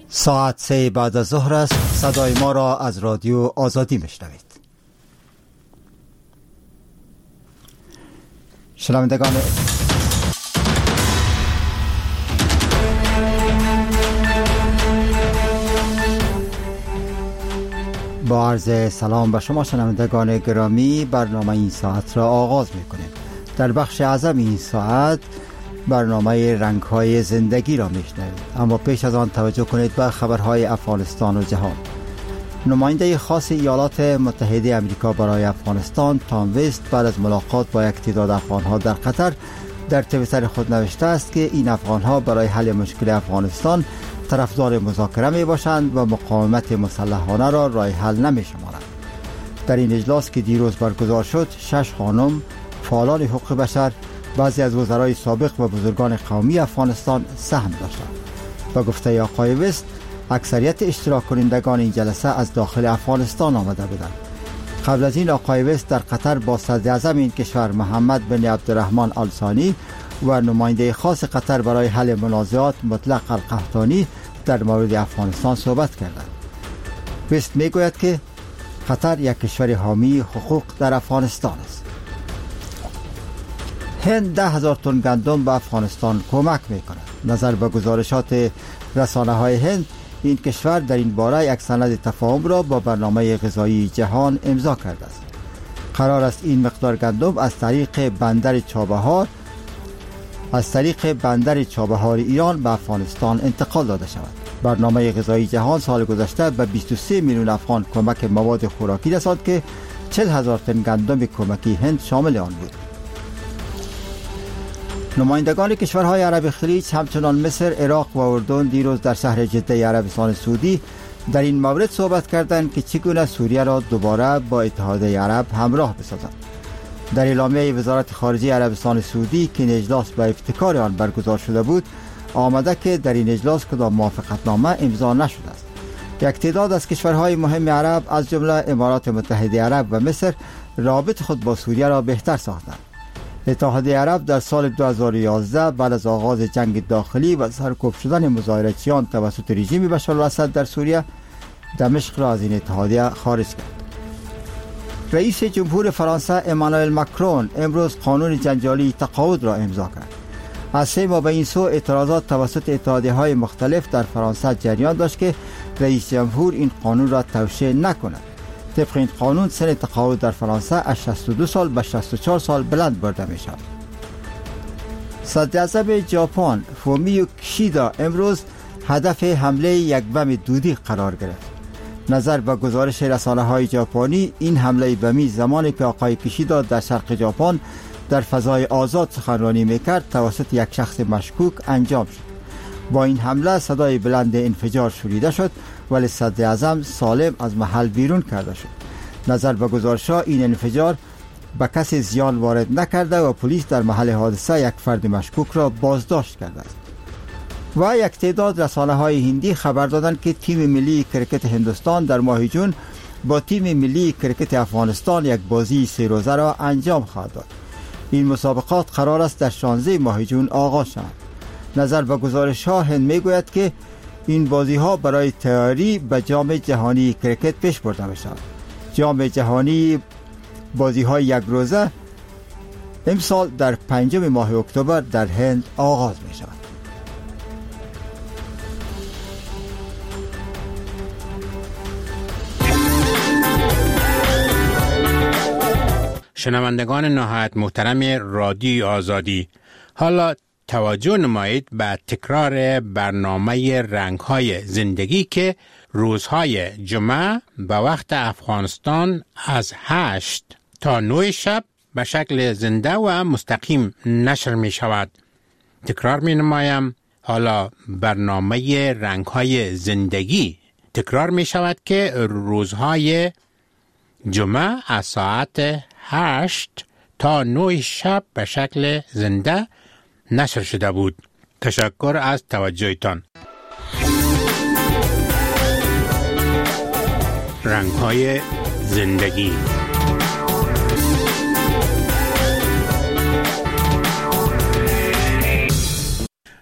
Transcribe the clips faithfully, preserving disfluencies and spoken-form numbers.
ساعت سه بعد از ظهر است. صدای ما را از رادیو آزادی میشنوید. شنوندگان با عرض سلام به شما شنوندگان گرامی، برنامه این ساعت را آغاز میکنیم. در بخش اعظم این ساعت برنامه رنگ‌های زندگی را میشنوید، اما پیش از آن توجه کنید به خبرهای افغانستان و جهان. نماینده خاص ایالات متحده آمریکا برای افغانستان تام ویست بعد از ملاقات با یک تعداد افغان‌ها در قطر در توییتر خود نوشته است که این افغان‌ها برای حل مشکل افغانستان طرفدار مذاکره می باشند و مقاومت مسلحانه را راه حل نمی شمارند. در این اجلاس که دیروز برگزار شد، شش خانم فعالان حقوق بشر، بعضی از وزرای سابق و بزرگان قومی افغانستان سهم داشتند. با گفته آقای ویست، اکثریت اشتراک کنندگان این جلسه از داخل افغانستان آمده بودند. قبل از این آقای ویست در قطر با صدر اعظم این کشور محمد بن عبدالرحمن آل ثانی و نماینده خاص قطر برای حل منازعات مطلق القحطانی در مورد افغانستان صحبت کردند. ویست میگوید که قطر یک کشور حامی حقوق در افغانستان است. هند ده هزار تن گندم به افغانستان کمک میکند. نظر به گزارشات رسانه های هند، این کشور در این باره یک سند تفاهم را با برنامه غذایی جهان امضا کرده است. قرار است این مقدار گندم از طریق بندر چابهار از طریق بندر چابهار ایران به افغانستان انتقال داده شود. برنامه غذایی جهان سال گذشته به بیست و سه میلیون افغان کمک مواد خوراکی رساند که چهل هزار تن گندم کمکی هند شامل آن بود. نمایندگان کشورهای عرب خلیج همچنان مصر، عراق و اردن دیروز در شهر جده عربستان سعودی در این مورد صحبت کردند که چگونه سوریه را دوباره با اتحادیه عرب همراه بسازند. در اعلامیه وزارت خارجه عربستان سعودی که این اجلاس به ابتکار آن برگزار شده بود، آمده که در این اجلاس کدام موافقتنامه امضا نشده است. یک تعداد از کشورهای مهم عرب از جمله امارات متحده عرب و مصر رابط خود با سوریه را بهتر ساختند. اتحادیه عرب در سال دو هزار و یازده بعد از آغاز جنگ داخلی و سرکوب شدن مظاهرچیان توسط رژیم بشار الاسد در سوریه، دمشق را از این اتحادیه خارج کرد. رئیس جمهور فرانسه امانوئل ماکرون امروز قانون جنجالی تقاعد را امضا کرد. از سه ماه به این سو اعتراضات توسط اتحادیه‌های مختلف در فرانسه جریان داشت که رئیس جمهور این قانون را توشیح نکند. طبق این قانون سن تقاعد در فرانسه از شصت و دو سال به شصت و چهار سال بلند برده می شود. صدر اعظم ژاپن فومیو کیشیدا امروز هدف حمله یک بم دودی قرار گرفت. نظر به گزارش رسانه های ژاپنی، این حمله بمی زمانی که آقای کیشیدا در شرق ژاپن در فضای آزاد سخنرانی میکرد توسط یک شخص مشکوک انجام شد. با این حمله صدای بلند انفجار شنیده شد، ولی صدر اعظم سالم از محل بیرون کرده شد. نظر به گزارش‌ها این انفجار به کسی زیان وارد نکرده و پلیس در محل حادثه یک فرد مشکوک را بازداشت کرده است. و یک تعداد رسانه‌های هندی خبر دادند که تیم ملی کرکت هندوستان در ماه جون با تیم ملی کرکت افغانستان یک بازی سه روزه را انجام خواهد داد. این مسابقات قرار است در شانزده ماه جون آغاز شوند. نظر به گزارش‌ها هند میگوید که این بازی‌ها برای تیاری به جام جهانی کرکت پیش برده می‌شود. جام جهانی بازی‌های یک روزه امسال در پنجم ماه اکتبر در هند آغاز می‌شود. شنوندگان نهایت محترم رادیو آزادی، حالا توجه نمایید به تکرار برنامه رنگ‌های زندگی که روزهای جمعه به وقت افغانستان از هشت تا نه شب به شکل زنده و مستقیم نشر می شود. تکرار می نمایم، حالا برنامه رنگ‌های زندگی تکرار می شود که روزهای جمعه از ساعت هشت تا نه شب به شکل زنده نشر شده بود. تشکر از توجهتان. رنگ‌های زندگی.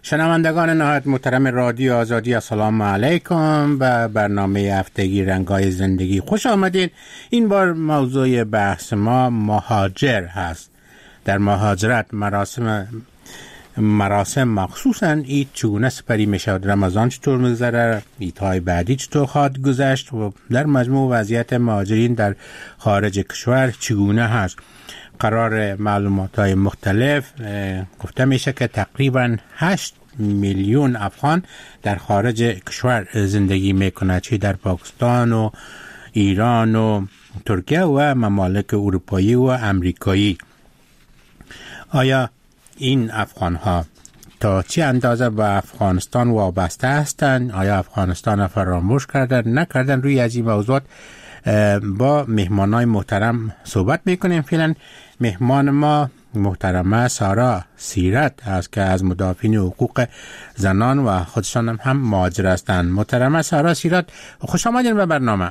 شنوندگان نهایت محترم رادیو آزادی، السلام علیکم. به برنامه هفتگی رنگ‌های زندگی خوش آمدید. این بار موضوع بحث ما مهاجر هست. در مهاجرت مراسم مراسم مخصوصاً عید چگونه سپری می شود، رمضان چطور می‌گذره، عیدهای بعدی چطور خواهد گذشت و در مجموع وضعیت مهاجرین در خارج کشور چگونه هست. قرار معلومات‌های مختلف گفته میشه که تقریباً هشت میلیون افغان در خارج کشور زندگی میکنه، چه در پاکستان و ایران و ترکیه و ممالک اروپایی و امریکایی. آیا این افغان ها تا چه اندازه به افغانستان وابسته هستند؟ آیا افغانستان را فراموش کردن نکردن؟ روی از این موضوعات با مهمانای محترم صحبت میکنیم. فعلا مهمان ما محترمه سارا سیرت است که از مدافعین حقوق زنان و خودشان هم, هم مهاجر هستند. محترمه سارا سیرت، خوش آمدین به برنامه.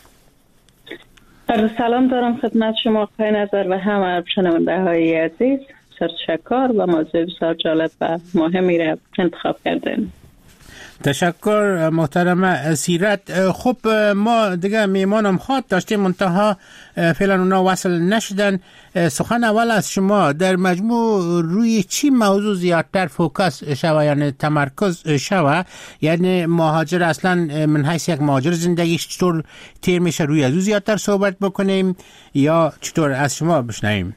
سلام دارم خدمت شما آقای نظر و همه شنونده های عزیز. تشکر و موضوع بسیار جالب و مهمی را انتخاب کردین. تشکر محترم سیرت. خب ما دیگه میمانم خواد داشتیم منتها فعلا اونا وصل نشدن. سخن اول از شما، در مجموع روی چی موضوع زیادتر فوکس شوه، یعنی تمرکز شوه؟ یعنی مهاجر اصلا من حیث یک مهاجر زندگیش چطور تیر میشه، روی از او زیادتر صحبت بکنیم یا چطور؟ از شما بشنویم.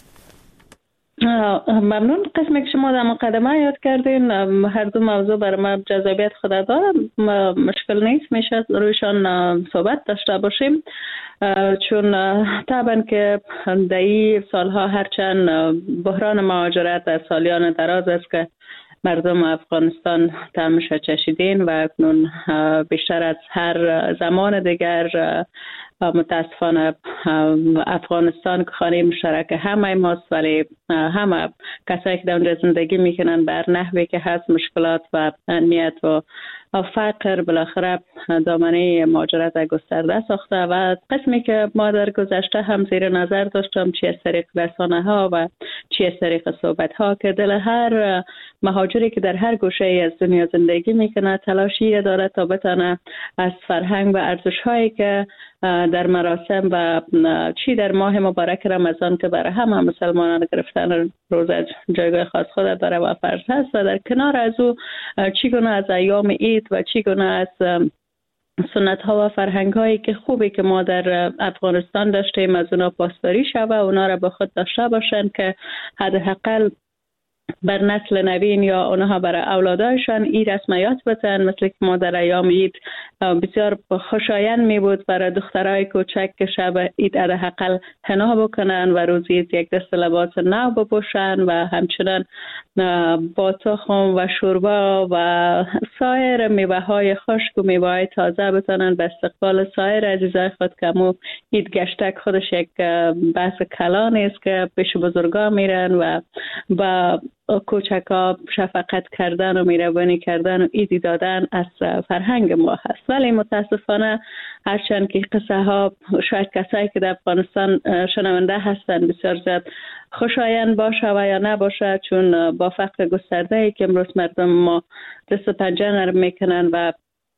ممنون. قسمی که شما در مقدمه یاد کردین هر دو موضوع برای ما جذابیت خود داره، مشکل نیست، میشه رویشان صحبت داشته باشیم، چون طبعا که در این سالها هرچند بحران مهاجرت در سالیان دراز است که مردم افغانستان طعمش چشیدین و اکنون بیشتر از هر زمان دیگر متاسفانه افغانستان که خانه مشترک همه ماست، ولی همه کسایی که در اونجا زندگی میکنن بر نحوی که هست مشکلات و امنیت و فقر بالاخره دامنه مهاجرت گسترده ساخته و قسمی که ما در گذشته هم زیر نظر داشتم، چی از طریق رسانه ها و چی از طریق صحبت ها، که دل هر مهاجری که در هر گوشه از دنیا زندگی میکنه تلاشی داره تا بتانه از فرهنگ و ارزش هایی که در مراسم و چی در ماه مبارک رمضان که برای همه مسلمانان گرفتن روزه جایگاه خاص خود داره و فرض هست، و در کنار از او چگونه از ایام عید و چگونه از سنت ها و فرهنگ هایی که خوبی که ما در افغانستان داشتیم از اونا پاسداری شوه، اونا را به خود داشته باشن که حداقل بر نسل نوین یا اونها برای اولادایشان این رسمیات بتن. مثل که ما در ایام عید بسیار خوشایند می بود برای دخترای کوچک که شب عید حداقل حنا بکنن و روز عید یک دست لباس نو بپوشن و همچنان با تخم و شوربا و سایر میوه های خشک و میوه های تازه بتونن به استقبال سایر عزیزای خود که مو عید گشتک خودش یک بحث کلان است که پیش بزرگا میرن و با کوچکا شفقت کردن و میروانی کردن و ایدی دادن از فرهنگ ما هست. ولی متاسفانه هرچند که قصه ها شاید کسایی که در افغانستان شنونده هستند بسیار زیاد خوشایند باشه و یا نباشه، چون با فقر گسترده ای که امروز مردم ما دست و پنجه نرم میکنن و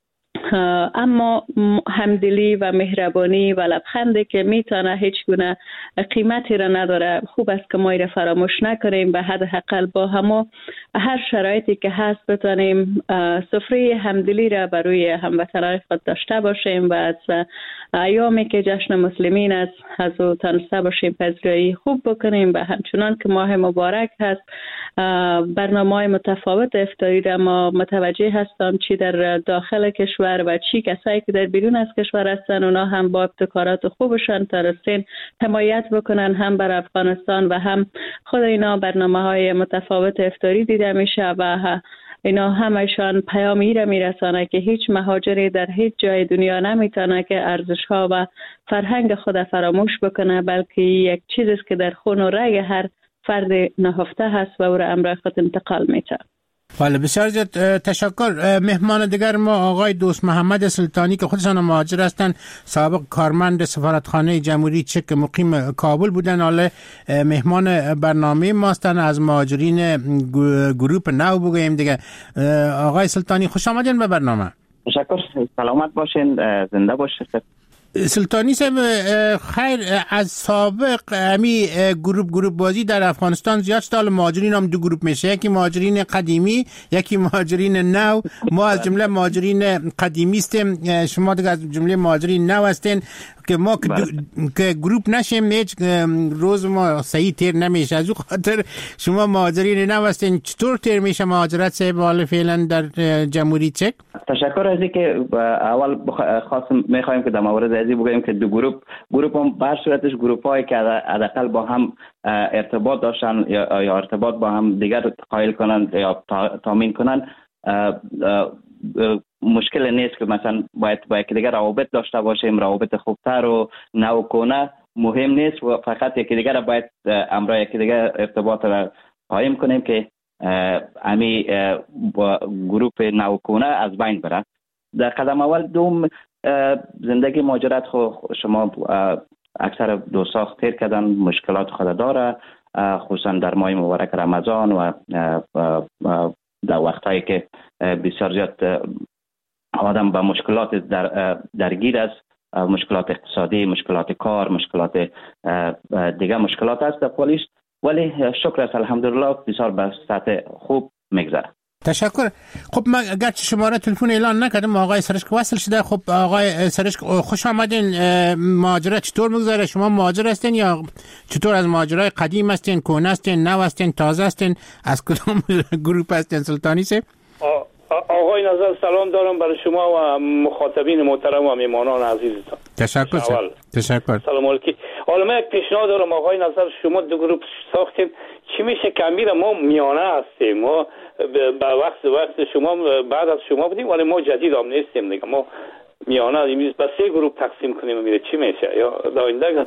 اما همدلی و مهربانی و لبخندی که میتونه هیچ گونه قیمتی را نداره، خوب است که ما را فراموش نکنیم. به حداقل با همو هر شرایطی که هست بتونیم سفره همدلی را برای هموطنان خود داشته باشیم و از ایامی که جشن مسلمین است از او تنسته باشیم پذیرایی خوب بکنیم. و همچنان که ماه مبارک هست برنامه‌های متفاوت افطاری را ما متوجه هستم، چی در داخل کشور و چی کسایی که در بیرون از کشور هستن اونا هم با ابتکارات خوبشان ترسین حمایت بکنن هم بر افغانستان و هم خود اینا برنامه‌های متفاوت افطاری دیده میشه و اینا همشان پیامی را میرسانه که هیچ مهاجری در هیچ جای دنیا نمیتونه که ارزش‌ها و فرهنگ خود فراموش بکنه، بلکه یک چیزی است که در خون و رگ هر فرد نهفته هست و او را امر خود انتقال میده. بله بسیار زیاد تشکر. مهمان دیگر ما آقای دوست محمد سلطانی که خودشان مهاجر هستند، سابق کارمند سفارتخانه جمهوری چک مقیم کابل بودن، حالا مهمان برنامه ما هستند. از مهاجرین گروپ نو بگوییم دیگه. آقای سلطانی خوش آمدین به برنامه. تشکر، سلامت باشین، زنده باشید. سلطانی صاحب خیر، از سابق امی گروپ گروپ بازی در افغانستان زیاد شد. مهاجرین هم دو گروپ میشه، یکی مهاجرین قدیمی یکی مهاجرین نو. ما از جمله مهاجرین قدیمی هستیم، شما دیگه از جمله مهاجرین نو هستین که ما که گروپ نشیم هیچ روز ما صحیح تیر نمیشه. از اون خاطر شما مهاجرین نو هستین. چطور تیر میشه مهاجرت صاحب حالا فعلا در جمهوری چک؟ تشکر از اینکه اول خواستم میخوایم که در مورد ازی بگویم که دو گروپ گروپ هم به صورتش گروپ هایی که حداقل با هم ارتباط داشتن یا ارتباط با هم دیگر قائل کنن یا تامین کنن، مشکل نیست که مثلا باید با یکی دیگر روابط داشته باشیم، روابط خوبتر و نوکنه مهم نیست و فقط یکی دیگر باید امرای یکی دیگر ارتباط را قائم کنیم که امی گروپ نوکنه از بین بره. در قدم اول دوم زندگی مهاجرت خو شما اکثر دوستا تیر کردن، مشکلات خود داره، خصوصا در ماه مبارک رمضان و در وقتایی که بسیار زیاد آدم با مشکلات در درگیر است، مشکلات اقتصادی، مشکلات کار، مشکلات دیگه مشکلات است در پولیس، ولی شکر است الحمدلله بسیار به سطح خوب میگذره. تشکر. خب من اگرچه شماره تلفن اعلان نکردم آقای سرشک وصل شده. خب آقای سرشک خوش آمدین. مهاجرت چطور میگذره؟ شما مهاجر هستین یا چطور؟ از مهاجرای قدیم هستین، کهنه هستین، نو هستین، تازه هستین؟ از کدوم گروپ هستین سلطانی صاحب؟ آقای نظر سلام دارم برای شما و مخاطبین محترم و میمانان عزیزتان. تشکر سر. تشکر. سلام علیکم. حالا من یک پیشنهاد دارم آقای نظر، شما دو گروپ ساختیم، چی میشه که امیر ما میانه هستیم، ما با وقت وقت شما بعد از شما بودیم ولی ما جدید هم نیستیم دیگه، ما میانه هستیم، با سه گروپ تقسیم کنیم میره چی میشه؟ یا داینده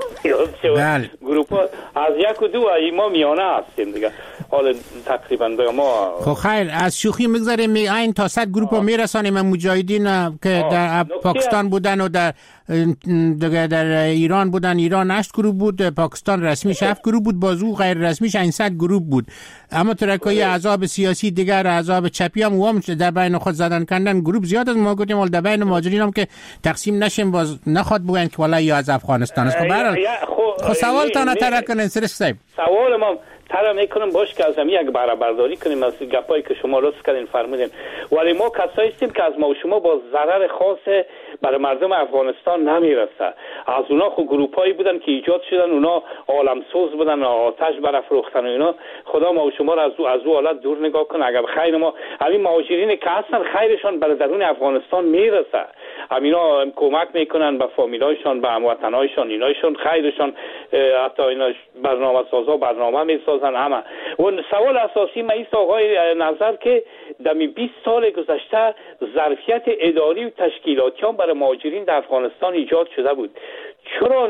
گروپ ها از یک و دو ما میانه هستیم دیگه. حالا تقریبا به ما خب خیر، از شوخی میگذاریم، این تا صد گروپ ها میرسانیم. مجاهدین که آه. در پاکستان بودن و در دیگه در ایران بودن، ایران هشت گروپ بود، پاکستان رسمیش هفت گروپ بود، بازو غیر رسمیش صد گروپ بود. اما ترکای احزاب سیاسی دیگر، احزاب چپی هم و هم در بین خود زدن کردن گروپ زیاد از ما گفتیم ولی در بین مهاجرین هم که تقسیم نشیم باز نخواد بگن که والا یا از افغانستان است. خب برحال خب سوال تا نتره کنین سرش صاحب. سوال ما ترا میکنم باش که از هم یک برابرداری کنیم از گپایی که شما لطف کردین فرمودین، ولی ما کسایی هستیم که از ما و شما با ضرر خاص برای مردم افغانستان نمیرسه. از اونا خود گروپایی بودن که ایجاد شدن، اونا عالمسوز بودن، آتش برافروختن و اینا. خدا ما و شما را از او از او حالت دور نگاه کنه. اگر خیر ما همین مهاجرین که هستن خیرشان برای درون افغانستان میرسه، همینا کمک میکنن به فامیلایشان، به هموطنایشان، اینایشان خیرشان، حتی اینا برنامه سازا برنامه میسازن همه. و سوال اساسی ما ایست آقای نظر که در بیست سال گذشته ظرفیت اداری و تشکیلاتی هم برای مهاجرین در افغانستان ایجاد شده بود. چرا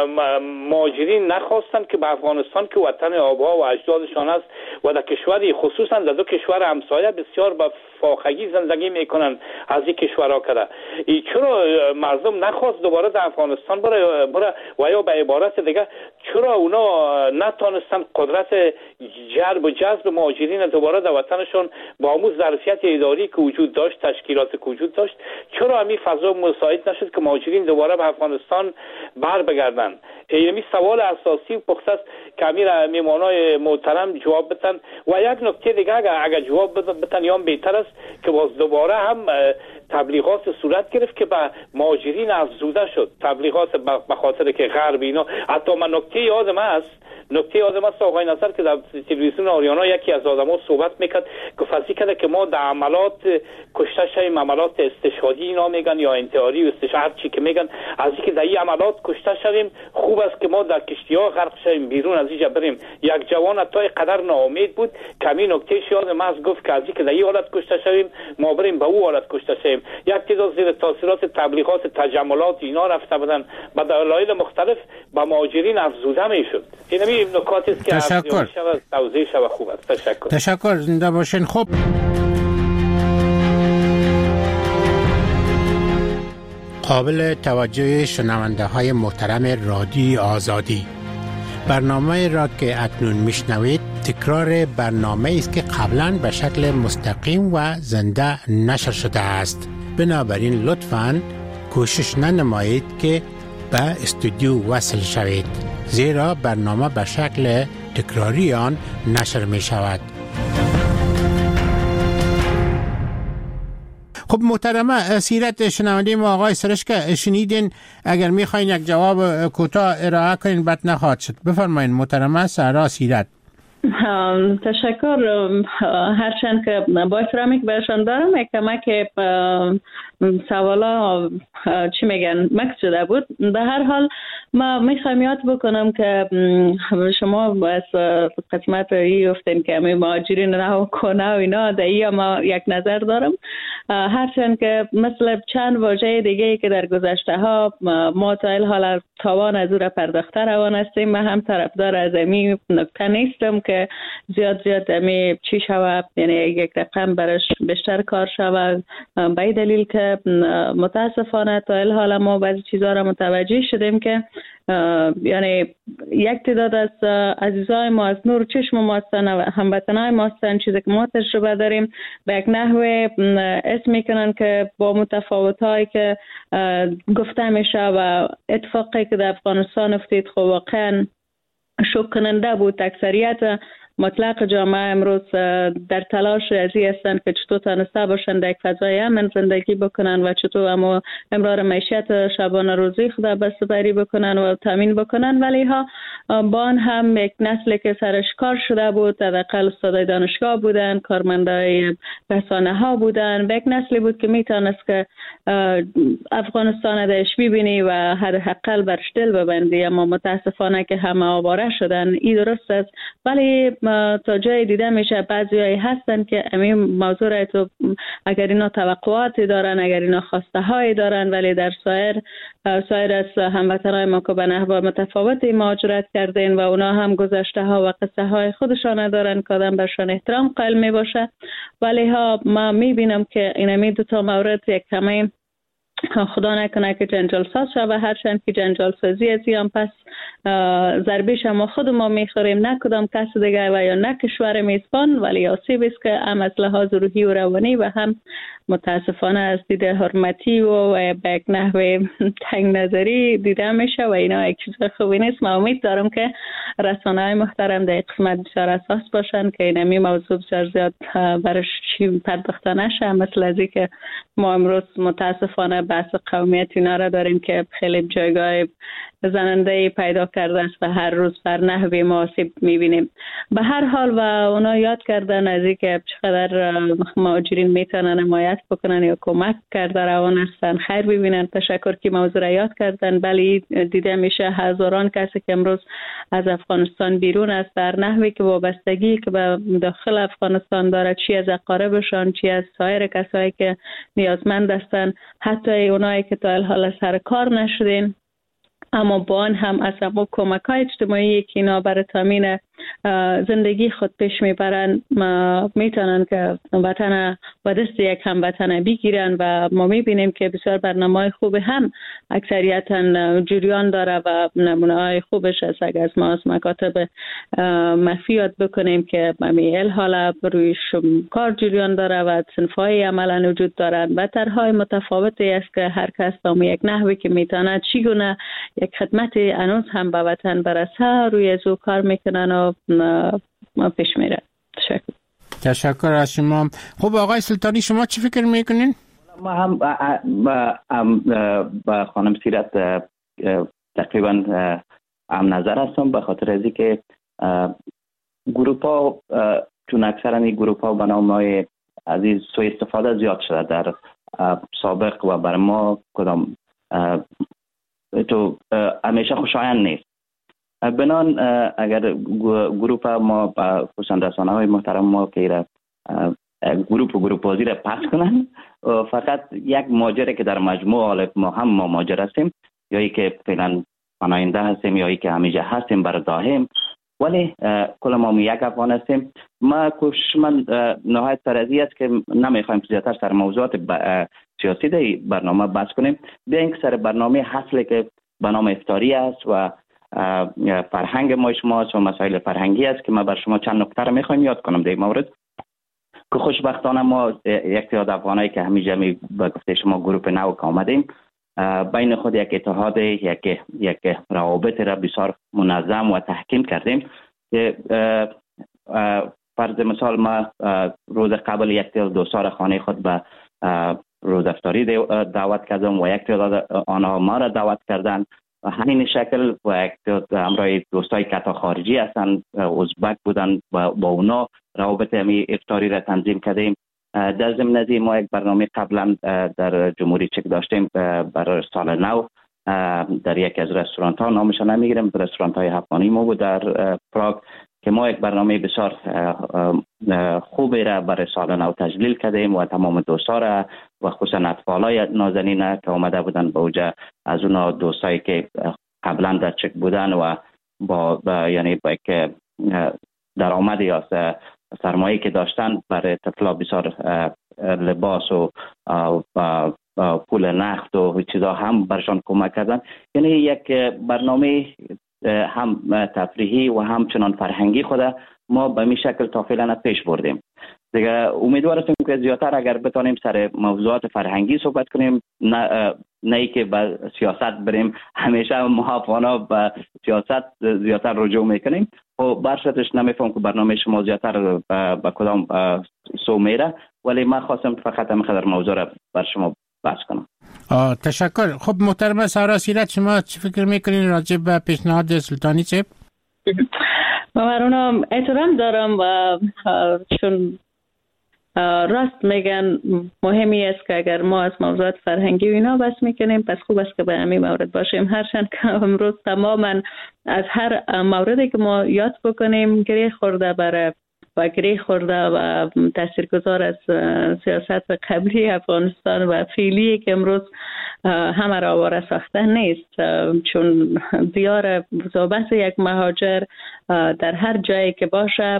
مهاجرین نخواستن که به افغانستان که وطن آبا و اجدادشان است و در کشوری خصوصا در دو کشور همسایه بسیار با فاخگی زندگی میکنن از این کشورها کرده، چرا مردم نخواست دوباره در افغانستان بره, بره و یا به عبارت دیگه چرا اونا نتونستن قدرت جلب و جذب مهاجرین دوباره در وطنشون با همون ظرفیت اداری که وجود داشت، تشکیلات که وجود داشت، چرا همین فضا مساعد نشد که مهاجرین دوباره به افغانستان بر بگردن؟ اینمی سوال اساسی پخته است که امیر میمانای محترم جواب بدن. و یک نکته دیگه اگر, اگر جواب بدن یا بهتر است که باز دوباره هم تبلیغات صورت گرفت که به مهاجرین افزوده شد، تبلیغات به خاطر که غرب اینا. حتی من نکته یادم است نکته یادم است آقای نصر که در تلویزیون آریانا یکی از آدما صحبت میکرد که فضی کرده که ما در عملات کشته شویم، عملات استشهادی اینا میگن یا انتحاری و استشهاد چی که میگن، از اینکه در این عملات کشته شویم خوب است که ما در کشتی‌ها غرق شویم بیرون از اینجا بریم. یک جوان تا قدر ناامید بود که همین نکته یادم است گفت که از اینکه در این حالت کشته شویم ما بریم به او حالت کشته شویم. یک تعداد زیر تاثیرات تبلیغات تجملات اینا رفته بودن با دلایل مختلف با مهاجرین افزوده میشد. این نکاتی است که تشکر. توضیح شود خوب است. تشکر. تشکر، زنده باشین. خب قابل توجه شنونده های محترم رادیوی آزادی، برنامه را که اکنون میشنوید تکرار برنامه است که قبلا به شکل مستقیم و زنده نشر شده است. بنابراین لطفاً کوشش ننمایید که به استودیو وصل شوید، زیرا برنامه به شکل تکراری آن نشر می شود. خب محترمه، سیرت شنونده ما آقای سرشک شنیدین، اگر میخواین یک جواب کوتاه ارائه کنین بد نخواهد شد. بفرمایین محترمه سهرا سیرت. تشکر. هرچند که با احترامی که بهشان دارم یک کمک سوالا چی میگن مکس شده بود. به هر حال ما میخوایم یاد بکنم که شما از قسمت ای گفتین که امی مهاجرین رها کنه و اینا، در ای ما یک نظر دارم. هرچند که مثل چند واژه دیگه که در گذشته ها ما تا حالا توان از او را پرداخته روان هستیم، من هم طرفدار از امی نکته نیستم که زیاد زیاد امی چی شود، یعنی یک رقم برش بیشتر کار شود، به این دلیل که متاسفانه تا حالا ما بعضی چیزها را متوجه شدیم که یعنی یک تعداد از عزیزای ما از نور چشم ما هستن و هموطنای ما هستن، چیزی که ما تجربه داریم به یک نحوه اسم میکنن که با متفاوتایی که گفته میشه و اتفاقی که در افغانستان افتید خب واقعا شوک کننده بود. اکثریت مطلق جامعه امروز در تلاش ازی هستند که چطور تانسته باشند در یک فضای امن زندگی بکنن و چطور اما امرار معیشت شبانه روزی خود بسته‌بری بکنن و تامین بکنن، ولی ها با آن هم یک نسلی که سرش کار شده بود، حداقل استادای دانشگاه بودن، کارمندای رسانه ها بودن، یک نسلی بود که میتونست که افغانستان درش ببینی و حداقل برش دل ببندی. اما متاسفانه که همه آواره شدن. این درست است، ولی تا جای دیده میشه بعضیایی هستن که همین موضوع را تو اگر اینا توقعاتی دارن، اگر اینا خواسته هایی دارن، ولی در سایر سایر از هموطنای ما که به نحو متفاوتی مهاجرت کردین و اونا هم گذشته ها و قصه های خودشان دارن که آدم برشان احترام قائل می باشه. ولی ها ما میبینم که این دو تا مورد یک کمی خدا نکنه که جنجال ساز شد و هرچند که جنجال سازی از هم پس ضربیش ما خود ما میخوریم، نه کدام کس دیگه و یا نه کشور میزبان، ولی آسیب است که هم از لحاظ روحی و روانی و هم متاسفانه از دید حرمتی و به یک نحوه تنگ نظری دیده میشه و اینا یک چیز خوبی نیست. من امید دارم که رسانه های محترم در قسمت بسیار اساس باشن که این همی موضوع بسیار زیاد برش چی پرداخته نشه، مثل ازی که ما امروز متاسفانه بحث قومیت اینا را داریم که خیلی جایگاه زننده پیدا کرده است و هر روز بر نحوی مناسب میبینیم. به هر حال و اونا یاد کردن از اینکه چقدر مهاجرین میتونن حمایت بکنن یا کمک کرده روان هستن، خیر ببینن. تشکر که موضوع را یاد کردن. ولی دیده میشه هزاران کسی که امروز از افغانستان بیرون است در نحوی که وابستگی که به داخل افغانستان داره، چی از اقاربشان، چی از سایر کسایی که نیازمند هستن، حتی اونایی که تا حالا سر کار نشدین، اما با آن هم از همه کمک های اجتماعی که اینا برای تامین زندگی خود پیش میبرن میتونن که وطن و دست یک هم وطن بگیرن و ما میبینیم که بسیار برنامه خوب هم اکثریتا جریان داره و نمونه های خوبش است. اگر از ما از مکاتب مخفی یاد بکنیم که ممیل حالا روی کار جریان داره و صنفهای عملا وجود دارن و طرحهای متفاوتی است که هر کس با یک نحوی که میتونه چگونه یک خدمت انوز هم به وطن برسه روی از او کار میکنن و ما پیش میره. تشکر. تشکر از شما. خب آقای سلطانی شما چی فکر میکنین؟ ما هم با خانم سیرت تقریبا هم نظر هستم، به خاطر از اینکه گروپ ها چون اکثرا این گروپ ها به نام های از این سوء استفاده زیاد شده در سابق و برای ما کدام تو همیشه خوشایند نیست. بنان اگر گروپ ما خصوصا رسانه های محترم ما که گروپ و گروپ بازی را پس کنن، فقط یک ماجره که در مجموع ما هم ما ماجر هستیم، یا ای که فعلا پناهنده هستیم یا ای که همیشه هستیم برای دائم، ولی کل ما یک افغان هستیم. ما کوشش من نهایت سرازی است که نمیخوایم زیادتر سر موضوعات سیاسی در برنامه بحث کنیم. بیاین که سر برنامه اصلی که به نام افطاری است و فرهنگ ما شماست و مسائل فرهنگی است که ما بر شما چند نکته را میخوایم یاد کنم در این مورد که خوشبختانه ما یک تعداد افغانایی که همیشه می به گفته شما گروه نو که آمدیم بین خود یک اتحاد یک یک روابط را بسیار منظم و تحکیم کردیم که فرض مثال ما روز قبل یک تعداد دوستان خانه خود به روز افطاری دعوت کردم و یک تعداد آنها ما را دعوت کردن و همین شکل و یک تعداد همراه دوستای کتا خارجی هستند ازبک بودن و با اونا روابط همی افطاری را تنظیم کردیم. در ضمن از ما یک برنامه قبلا در جمهوری چک داشتیم برای سال نو در یک از رستوران ها، نامش نمیگیرم، رستوران های افغانی ما بود در پراگ که ما یک برنامه بسیار خوبی را برای سال نو تجلیل کردیم و تمام دوستا را و خصوصا اطفالای نازنین که آمده بودن به اوجه از اونا دوستایی که قبلا در چک بودن و با, با یعنی با یک درآمد یا سرمایه که داشتن برای طفلا بسیار لباس و پول نقد و چیزا هم برشان کمک کردن. یعنی یک برنامه هم تفریحی و هم چنان فرهنگی خود ما به می شکل تا فعلا پیش بردیم. دیگه امیدوار هستیم که زیادتر اگر بتانیم سر موضوعات فرهنگی صحبت کنیم، نه نه ای که به سیاست بریم. همیشه ما افغانا به سیاست زیادتر رجوع میکنیم و برشتش نمیفهم که برنامه شما زیادتر به کدام سو میره، ولی من خواستم فقط همین قدر موضوع را بر شما بحث کنم. تشکر. خب محترم سارا سیرت، شما چی فکر میکنین راجع به پیشنهاد سلطانی چپ؟ من احترام دارم و چون راست میگن مهمی است که اگر ما از موضوعات فرهنگی و اینا بحث میکنیم پس خوب است که به همین مورد باشیم، هرچند که امروز تماما از هر موردی که ما یاد بکنیم گریه خورده برای و گریه خورده و تاثیرگذار از سیاست قبلی افغانستان و فعلی که امروز همه را آواره ساخته نیست، چون دیار صحبت یک مهاجر در هر جایی که باشه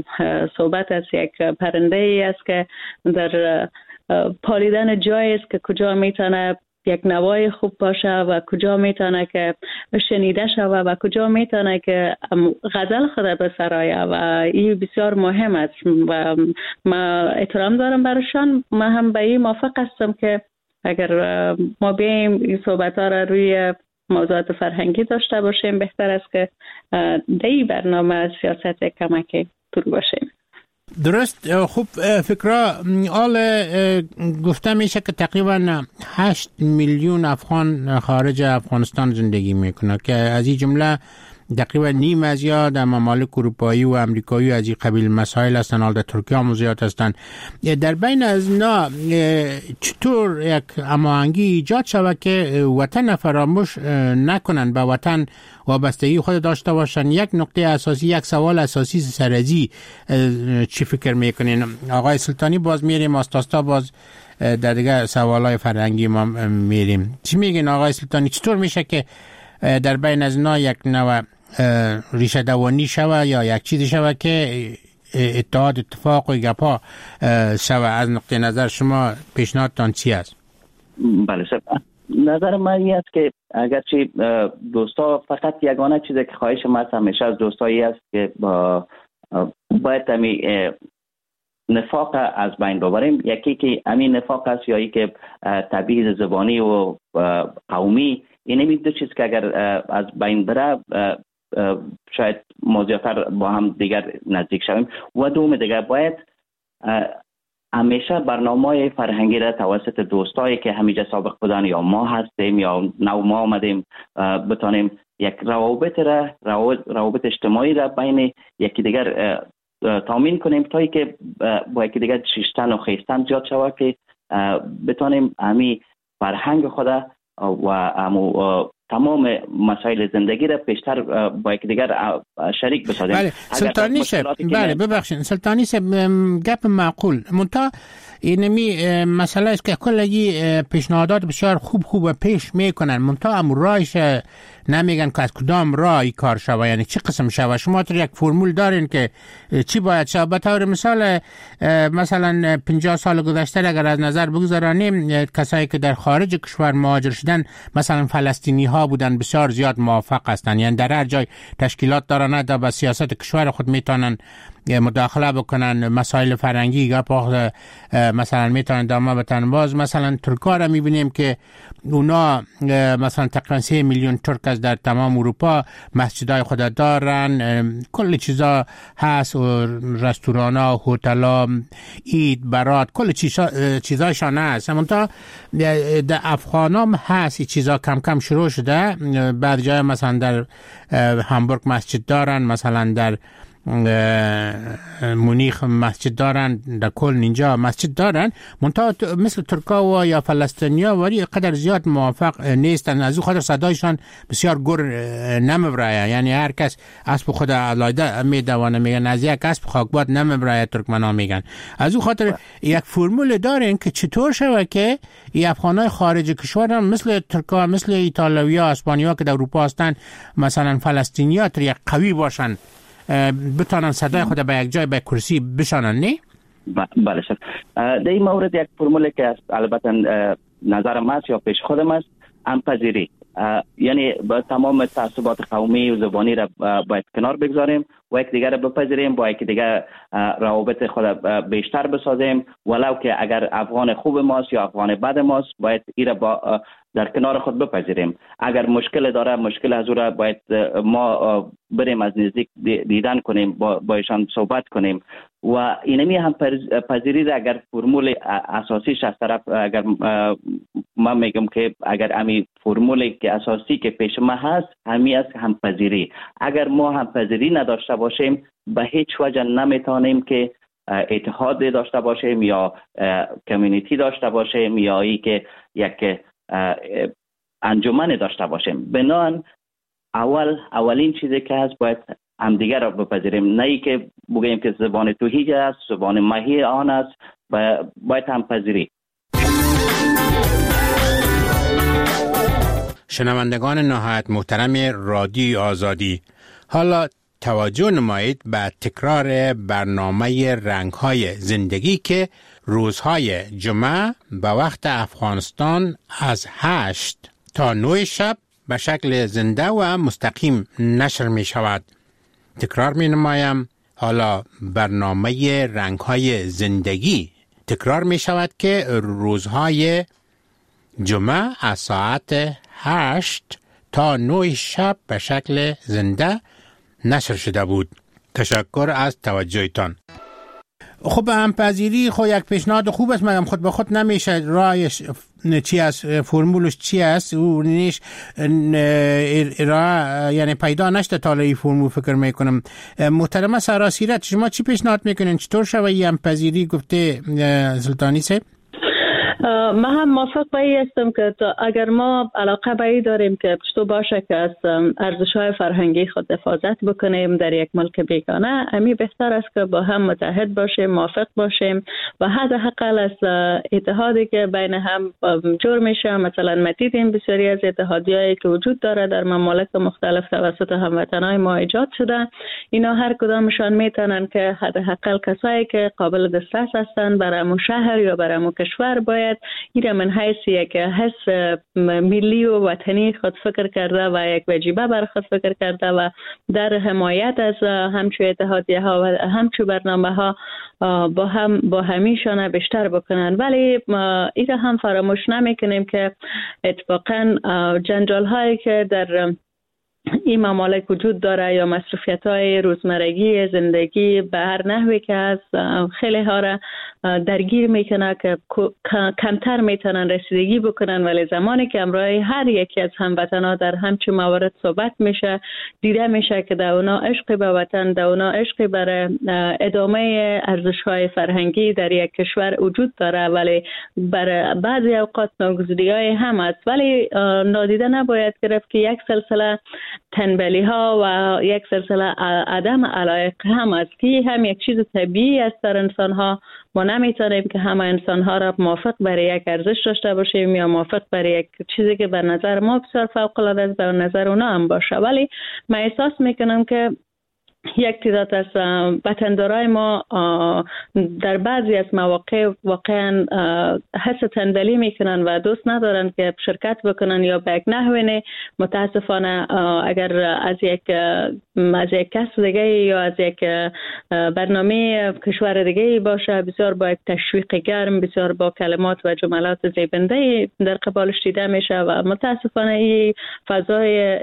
صحبت از یک پرنده ای است که در پالیدن جایی است که کجا میتونه یک نوای خوب باشه و کجا میتونه که شنیده شوه و کجا میتونه که غزل خود بسرایه و این بسیار مهم است و ما احترام دارم برشان. ما هم به این موافق هستم که اگر ما بیاییم این صحبت ها را روی موضوعات فرهنگی داشته باشیم بهتر است که در این برنامه سیاست کمکی دور باشیم. درست. خوب فکرها آل گفته میشه که تقریبا هشت میلیون افغان خارج افغانستان زندگی میکنه که از این جمله تقریبا نیم از یا در ممالک اروپایی و امریکایی از این قبیل مسائل هستن، حال در ترکیه هم زیاد هستن. در بین از اینا چطور یک هماهنگی ایجاد شود که وطن فراموش نکنن، به وطن وابستگی خود داشته باشن؟ یک نقطه اساسی، یک سوال اساسی سرازی چی فکر میکنین؟ آقای سلطانی باز میریم، آستاستا باز در دیگه سوالای فرهنگی ما میریم. چی میگین آقای سلطانی؟ چطور میشه که در بین از اینا یک نوع ریشه دوانی شوه یا یک چیزی شوه که اتحاد اتفاق و گپا شوه؟ از نقطه نظر شما پیشنهادتان چی است؟ بله سر نظر من این است که اگرچه دوستا فقط یگانه چیزی که خواهش ما همیشه از دوستایی است که با باید همی نفاق از بین ببریم. یکی که همین نفاق است یا ای که تبعیض زبانی و قومی، این همی دو چیز که اگر از بین بره شاید ما زیادتر با هم دیگر نزدیک شویم. و دوم دیگر باید همیشه برنامه فرهنگی را توسط دوستایی که همیشه سابق بودن یا ما هستیم یا نو ما آمدیم بتانیم یک روابط را روابط اجتماعی را بین یکی دیگر تامین کنیم تا ای که با یکی دیگر شیشتن و خیستن زیاد شود که بتانیم همی فرهنگ خود و همو تمام مسائل زندگی را پیشتر با یکدیگر شریک بسازیم. بله سلطانی شب، بله ببخشید سلطانی شب، گپ معقول منتها اینمی مسئله است که کلی پیشنهادات بسیار خوب خوب پیش میکنن، منتها هم رایش نمیگن که از کدام رای کار شوه، یعنی چی قسم شوه. شما تو یک فرمول دارین که چی باید شوه. به طور مثال مثلا پنجاه سال گذشته اگر از نظر بگذارانیم، کسایی که در خارج کشور مهاجر شدن مثلا فلسطینی ها بودن بسیار زیاد موافق هستند، یعنی در هر جای تشکیلات دارن در به سیاست کشور خود میتونن مداخله بکنن، مسائل فرنگی یا مثلا میتونن دامه بتن. باز مثلا ترکا را میبینیم که اونا مثلا تقریبا سه میلیون ترک از در تمام اروپا مسجدای خود دارن، کل چیزا هست، و رستورانا، هتل‌ها، عید، برات، کل چیزایشان هست. منتها در افغان هم هست چیزا کم کم شروع شده. بعد جای مثلا در هامبورگ مسجد دارن، مثلا در مونیخ مسجد دارن، در کل اینجا مسجد دارن، منتها مثل ترکا و یا فلسطینیا ولی قدر زیاد موافق نیستن. از او خاطر صدایشان بسیار گر نمیبرایه، یعنی هر کس اسب خود علایده میدوانه، میگن از یک اسب خاکباد نمیبرایه ترکمنا میگن. از او خاطر یک فرمول دارن که چطور شوه که این افغانای خارج کشور هم مثل ترکا، مثل ایتالویا، اسپانیا که در اروپا هستن، مثلا فلسطینیا تر یک قوی باشن، بتانن صدای خود به یک جای به کرسی بشانن. نه؟ بله شد. در این مورد یک فرموله که البته نظرم است یا پیش خودم است، همپذیری، یعنی با تمام تعصبات قومی و زبانی را باید کنار بگذاریم و یک دیگر را بپذیریم، با یک دیگر روابط خود بیشتر بسازیم، ولو که اگر افغان خوب ماست یا افغان بد ماست باید این را با در کنار خود بپذیریم. اگر مشکل داره، مشکل از او را باید ما بریم از نزدیک دیدن کنیم، با بایشان صحبت کنیم و اینمی هم پذیری را اگر فرمول اساسیش از طرف، اگر من میگم که اگر امی فرمولی که اساسی که پیش ما هست همی است همپذیری. اگر ما همپذیری نداشته باشیم به هیچ وجه نمیتونیم که اتحاد داشته باشیم یا کمیونیتی داشته باشیم یا ای که یک انجمن داشته باشیم. بنان اول اولین چیزی که هست باید همدیگر را بپذیریم، نه ای که بگیم که زبان توحید است، زبان ماهی آن است، باید همپذیری. شنوندگان نهایت محترم رادیو آزادی، حالا توجه نمایید به تکرار برنامه رنگ‌های زندگی که روزهای جمعه به وقت افغانستان از هشت تا نه شب به شکل زنده و مستقیم نشر می شود. تکرار می نمایم، حالا برنامه رنگ‌های زندگی تکرار می شود که روزهای جمعه از ساعت هشت تا نه شب به شکل زنده نشر شده بود. تشکر از توجهتان. خب همپذیری خود یک پیشنهاد خوب است، مگم خود به خود نمیشه رایش چی است، فرمولش چی است، او نیش ارائه یعنی پیدا نشده تا این فرمول فکر میکنم. محترمه سراسیرت شما چی پیشنهاد میکنین چطور شوی همپذیری؟ گفته سلطانی صاحب. من هم موافق با این هستم که اگر ما علاقه به این داریم که پشتو باشه که از ارزش‌های فرهنگی خود حفاظت بکنیم در یک ملک بیگانه، امی بهتر است که با هم متحد باشیم، موافق باشیم و حداقل از اتحادی که بین هم جور میشه. مثلا ما دیدیم بسیاری از اتحادیایی که وجود داره در ممالک مختلف توسط هموطنان ما ایجاد شده، اینا هر کدامشان میتونن که حداقل کسایی که قابل دسترس هستن برای شهر یا برای کشور باید این من حیثیه که حس ملی و وطنی خود فکر کرده و یک وجیبه بر خود فکر کرده و در حمایت از همچو اتحادیه ها و همچو برنامه ها با هم با همیشانه بیشتر بکنن. ولی این هم فراموش نمیکنیم که اتفاقا جنجال هایی که در این ممالک وجود داره یا مصرفیت های روزمرگی زندگی به هر نحوی که از خیلی ها را درگیر میکنه که کمتر میتونن رسیدگی بکنن، ولی زمانی که امروی هر یکی از هموطنها در همچین موارد صحبت میشه دیده میشه که در اونا عشق به وطن، در اونا عشق برای ادامه ارزش های فرهنگی در یک کشور وجود داره، ولی برای بعضی اوقات ناگزیری های هم است. ولی نادیده نباید گرفت که یک سلسله تنبلی ها و یک سلسله عدم علایق هم است که هم یک چیز طبیعی است در انسان ها. ما نمیتونیم که همه انسان ها را موافق برای یک ارزش داشته باشیم یا موافق برای یک چیزی که به نظر ما بسیار فوق العاده است به نظر اونا هم باشه. ولی من احساس میکنم که یک تعداد از وطندارای ما در بعضی از مواقع واقعا حس تنبلی میکنن و دوست ندارن که شرکت بکنن یا به یک نحوی متاسفانه اگر از یک از یک کس دیگه یا از یک برنامه کشور دیگه باشه بسیار با یک تشویق گرم، بسیار با کلمات و جملات زیبنده در قبالش دیده میشه و متاسفانه این فضای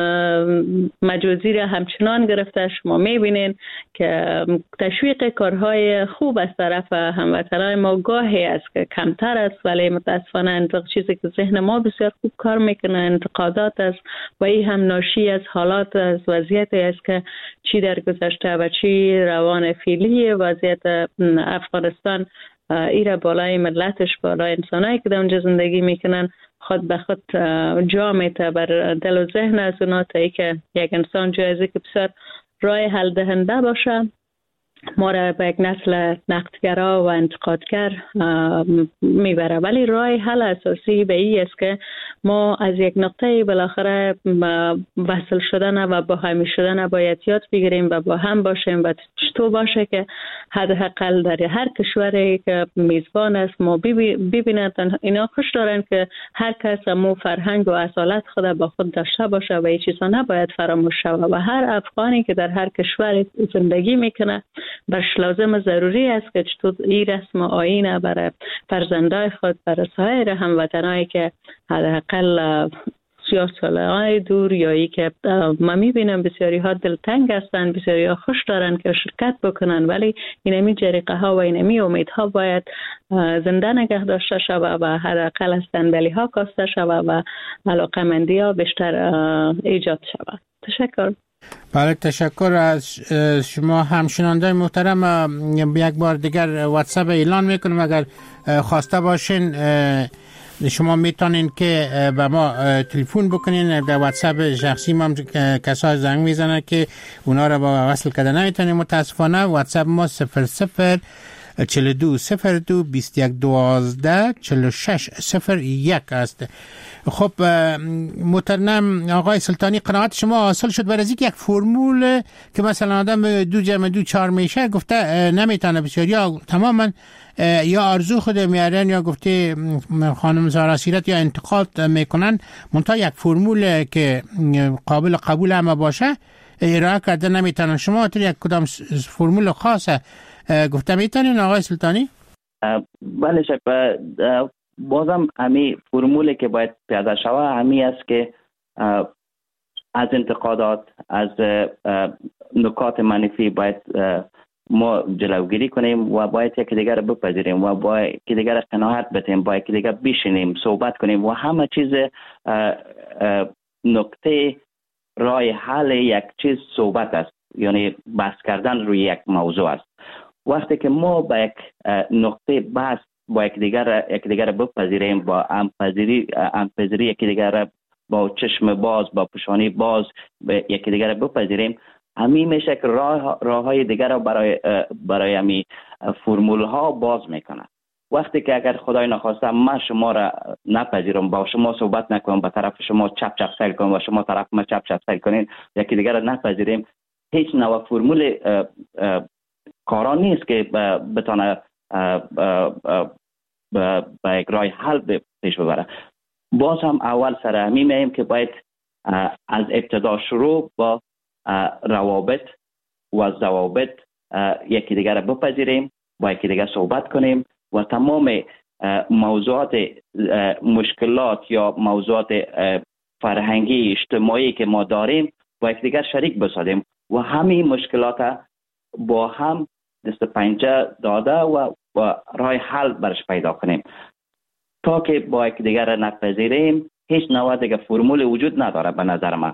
مجازی را همچنان گرفته. شما میبینین که تشویق کارهای خوب از طرف هموطنان ما گاهی است که کمتر است، ولی متاسفانه انتقاد چیزی که ذهن ما بسیار خوب کار میکنه انتقادات است و این هم ناشی از حالات از وضعیت است که چی در گذشته و چی روان فعلی وضعیت افغانستان ایره بالای ملتش، بالای انسانایی که در اونجا زندگی میکنن خود به خود جا میته بر دل و ذهن از اونا تا ای که یک انسان جایزه که بسیار رای حل دهنده باشه ما را به یک نسل نقدگرا و انتقادگر میبره. ولی رای حل اساسی به این است که ما از یک نقطه بالاخره وصل شدن و با همی شدن باید یاد بگیریم و با هم باشیم و چطور باشه که حداقل در هر کشوری که میزبان است ما ببینند اینا خوش دارن که هر کس مو فرهنگ و اصالت خود با خود داشته باشه و این چیزا نباید فراموش شود و هر افغانی که در هر کشوری زندگی میکنه برش لازم و ضروری است که چطور این رسم و آیین برای فرزندای خود برای سایر هموطنایی که حداقل سیاه ساله های دور یا ای که ما میبینم بسیاری ها دلتنگ هستن، بسیاری ها خوش دارن که شرکت بکنن، ولی اینمی جریقه ها و اینمی امید ها باید زنده نگه داشته شود و حداقل از تنبلی ها کاسته شود و علاقه مندی ها بیشتر ایجاد شود. تشکر. بله تشکر از شما همشنوندگان محترم. یک بار دیگر واتساپ اعلان میکنم اگر خواسته باشین شما میتونین که به ما تلفن بکنین در واتساپ شخصی ما کسای زنگ میزنن که اونا رو با وصل کرده نمیتونین متاسفانه. واتساپ ما صفر صفر چهل و دو صفر دو بیست و یک دوازده چهل و شش صفر یک است. خب محترم آقای سلطانی قناعت شما حاصل شد برای اینکه یک فرمول که مثلا آدم دو جمع دو چهار میشه گفته نمیتونه بسیار یا تماما یا آرزو خود میارن یا گفته خانم زارا سیرت یا انتقاد میکنن منتها یک فرمول که قابل قبول هم باشه ارائه کرده نمیتونن. شما تو یک کدام فرمول خاصه گفته میتونین آقای سلطانی؟ بله شک بازم همی فرمولی که باید پیاده شود همی است که از انتقادات از نکات منفی باید ما جلوگیری کنیم و باید یکی دیگر بپذیریم و باید یکی دیگر قناعت بدیم، باید یکی دیگر بشینیم صحبت کنیم و همه چیز نکته رای حل یک چیز صحبت است، یعنی بحث کردن روی یک موضوع است. وقتی که ما با یک نقطه بحث با یک دیگر یک دیگر بپذیریم با امپذیری امپذیری یکی دیگر با چشم باز با پشانی باز یکی دیگر بپذیریم همین میشه که راه راههای دیگر را برای برای همین فرمول ها باز میکنه. وقتی که اگر خدای نخواسته من شما را نپذیرم با شما صحبت نکنم با طرف شما چپ چپ سیل کنم و شما طرف ما چپ چپ سیل کنین یکی دیگر را نپذیریم هیچ نوع فرمول کاران نیست که بتونه با یک راه حل پیش ببره. باز هم اول سر همین میگیم که باید از ابتدا شروع با روابط و ضوابط یکی دیگر را بپذیریم، با یکی دیگر صحبت کنیم و تمام موضوعات مشکلات یا موضوعات فرهنگی اجتماعی که ما داریم با یکدیگر شریک بسازیم و همین مشکلات با هم دست پنجه داده و, و راه حل برش پیدا کنیم. تا که با یکدیگر نپذیریم هیچ نوع دیگه فرمول وجود نداره به نظر من.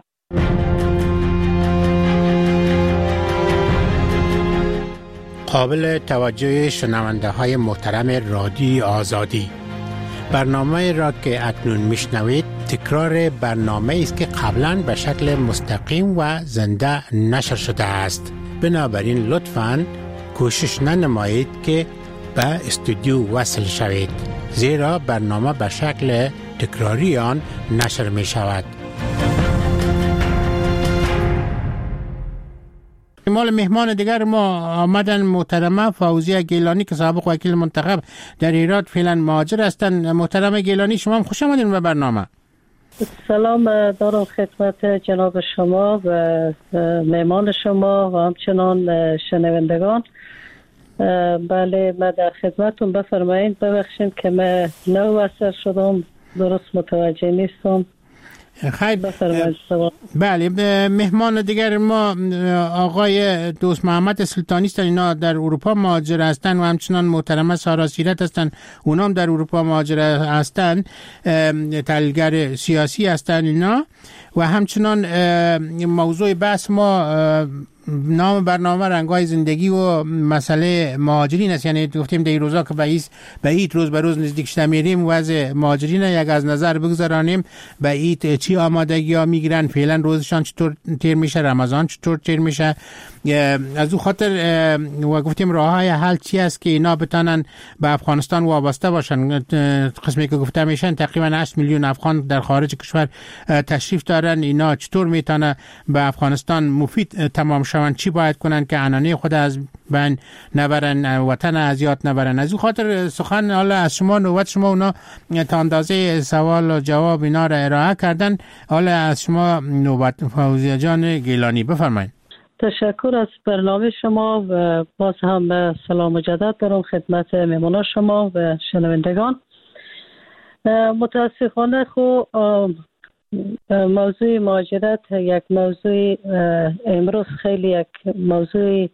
قابل توجه شنونده های محترم رادیوی آزادی، برنامه را که اکنون میشنوید تکرار برنامه است که قبلا به شکل مستقیم و زنده نشر شده است. بنابراین لطفاً کوشش ننمایید که به استودیو وصل شوید، زیرا برنامه به شکل تکراری آن نشر می شود. مال مهمان دیگر ما آمدن محترمه فوزیه گیلانی که سابق وکیل منتخب در ایران فعلا مهاجر هستند. محترمه گیلانی شما هم خوش آمدین به برنامه. سلام دارم خدمت جناب شما و مهمان شما و همچنان شنوندگان. بله من در خدمتون، بفرمایید. ببخشید که من نو وصل شدم، درست متوجه نیستم. خیر، بله مهمان دیگر ما آقای دوست محمد سلطانی هستند، اینا در اروپا مهاجر هستند و همچنان محترمه سارا سیرت هستند، اونا هم در اروپا مهاجر هستند، تحلیلگر سیاسی هستند اینا. و همچنان موضوع بحث ما نام برنامه رنگ‌های زندگی و مسئله مهاجرین است. یعنی گفتیم در روزا که به عید روز به روز نزدیک شده میریم، وضع مهاجرین یک از نظر بگذارانیم. به عید چی آمادگی ها میگیرن، فعلا روزشان چطور تیر میشه، رمضان چطور تیر میشه. از او خاطر و گفتیم راه های حل چی است که اینا بتانن به افغانستان وابسته باشن. قسمی که گفته میشن تقریبا هشت میلیون افغان در خارج کشور تشریف دارن، اینا چطور میتونه به افغانستان مفید تمام شوند، چی باید کنن که عنعنه خود از بین نبرن، وطن از یاد نبرن. از او خاطر سخن حالا از شما، نوبت شما، اونا تا اندازه سوال و جواب اینا را ارائه کردن. حالا از شما نوبت. فوزیه جان گیلانی بفرمایید. تشکر از برنامه شما و باز هم سلام مجدد دارم خدمت مهمانان شما و شنوندگان. متاسفانه خو موضوع مهاجرت یک موضوع امروز خیلی یک موضوع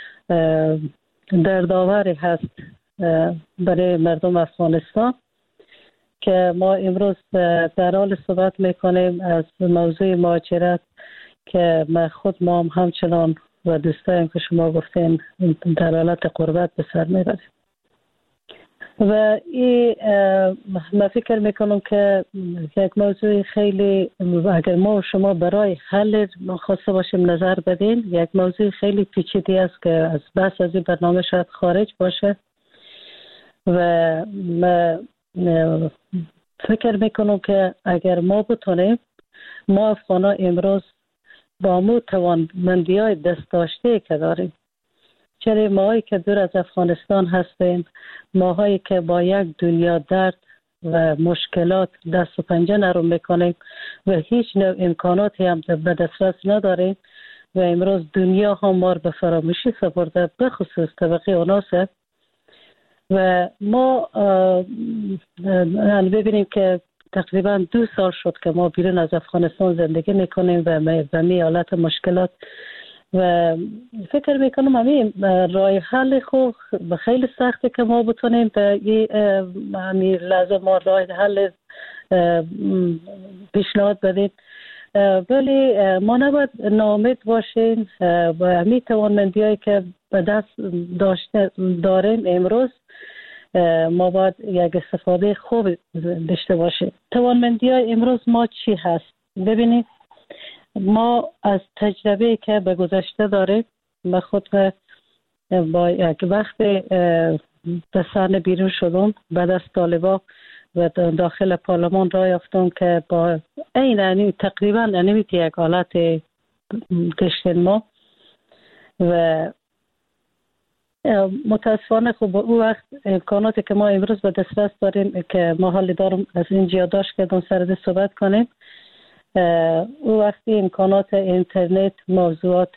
دردآوری هست برای مردم افغانستان که ما امروز در حال صحبت میکنیم از موضوع مهاجرت که ما خود ما هم همچنان و دوستایم که شما گفتین در حالت غربت به سر میبریم. و این من فکر میکنم که یک موضوع خیلی، اگر ما و شما برای حل خواسته باشیم نظر بدین، یک موضوع خیلی پیچیده است که از بحث از این برنامه شاید خارج باشه. و من فکر میکنم که اگر ما بتونیم، ما افغانا امروز با مو توانمندی های دست داشته که داریم، چرا ماهایی که دور از افغانستان هستیم، ماهایی که با یک دنیا درد و مشکلات دست و پنجه نرم میکنیم و هیچ نوع امکاناتی هم به دسترس نداریم و امروز دنیا هم ما به فراموشی سپرده، به خصوص طبقه اوناسه. و ما ببینیم که تقریبا دو سال شد که ما بیرون از افغانستان زندگی میکنیم و به می حالت مشکلات و فکر میکنم همین راه حل خو خیلی سخته که ما بتونیم به این لحظه ما راه حل پیشنهاد بدیم، ولی ما نباید ناامید باشیم و همین توانمندی هایی که به دست داشته داریم امروز ما باید یک استفاده خوب داشته باشیم. توانمندی های امروز ما چی هست؟ ببینید ما از تجربه که به گذشته داریم، به خود با یک وقت به صحنه بیرون شدم بعد از طالبا و داخل پارلمان راه یافتم که با این یعنی تقریبا یعنی یک حالت داشتیم ما و متاسفانه خب او وقت امکاناتی که ما امروز به دسترس داریم که ما حالی دارم از اینجا داشت که دون سرده صحبت کنیم، او وقتی امکانات اینترنت، موضوعات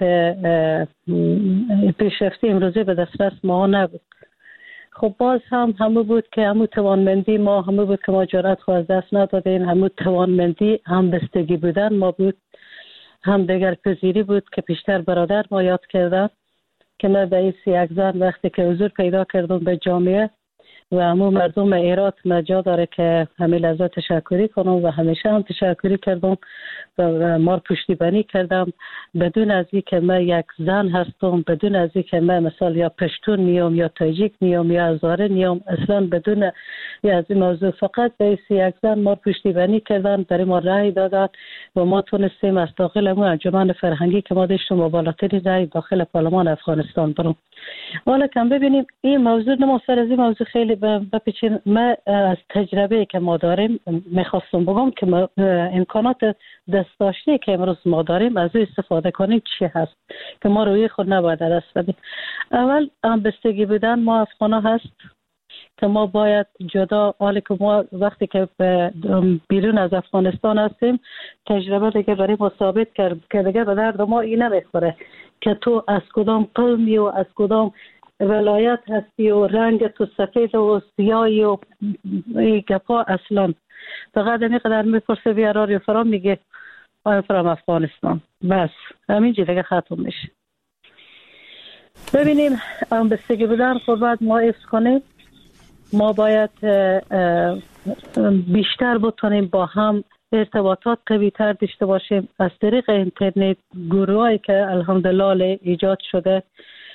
پیشرفته امروزی به دسترس ما نبود. خب باز هم همه بود که همون توانمندی ما همه بود که ما جرأت خو از دست ندادیم، همون توانمندی هم بستگی بودن ما بود، همدیگر پذیری بود که پیشتر برادر ما یاد کردن که من به این سی یک زن وقتی که حضور پیدا کردم به جامعه و همون مردم ایرات مجا داره که همه لحظه تشکری کنم و همیشه هم تشکری کردم و ما پشتیبانی کردم بدون از این که من یک زن هستم، بدون از این که من مثلا یا پشتون نیام یا تاجیک نیام یا هزاره نیام، اصلا بدون یا از این موضوع فقط به سی یک زن ما پشتیبانی کردن، برای ما رای دادن و ما تونستیم از داخل ما انجمن فرهنگی که ما داشتیم و بالاترین رای داخل پارلمان افغانستان برم. حالا کم ببینیم این موضوع نما سر از این موضوع خیلی بپیچین. ما از تجربه که ما داریم میخواستم بگم که ما امکانات دستداشتی که امروز ما داریم از او استفاده کنیم چی هست که ما روی خود نباید دست بدیم. اول همبستگی بودن ما افغانا هست که ما باید جدا، حالی که ما وقتی که بیرون از افغانستان هستیم تجربه دیگه برای ما ثابت کرد که دیگه به درد ما این نمیخوره که تو از کدام قومی و از کدام ولایت هستی و رنگ تو سفید و سیاهی و این گپا اصلا. فقط این قدر میپرسه بیاراری و فرام میگه آیا فرام افغانستان، بس همینجی دیگه ختم میشه. ببینیم همبستگی بودن خب باید ما حفظ کنیم. ما باید بیشتر بتونیم با هم ارتباطات قوی تر داشته باشیم از طریق اینترنت. گروهایی که الحمدلله ایجاد شده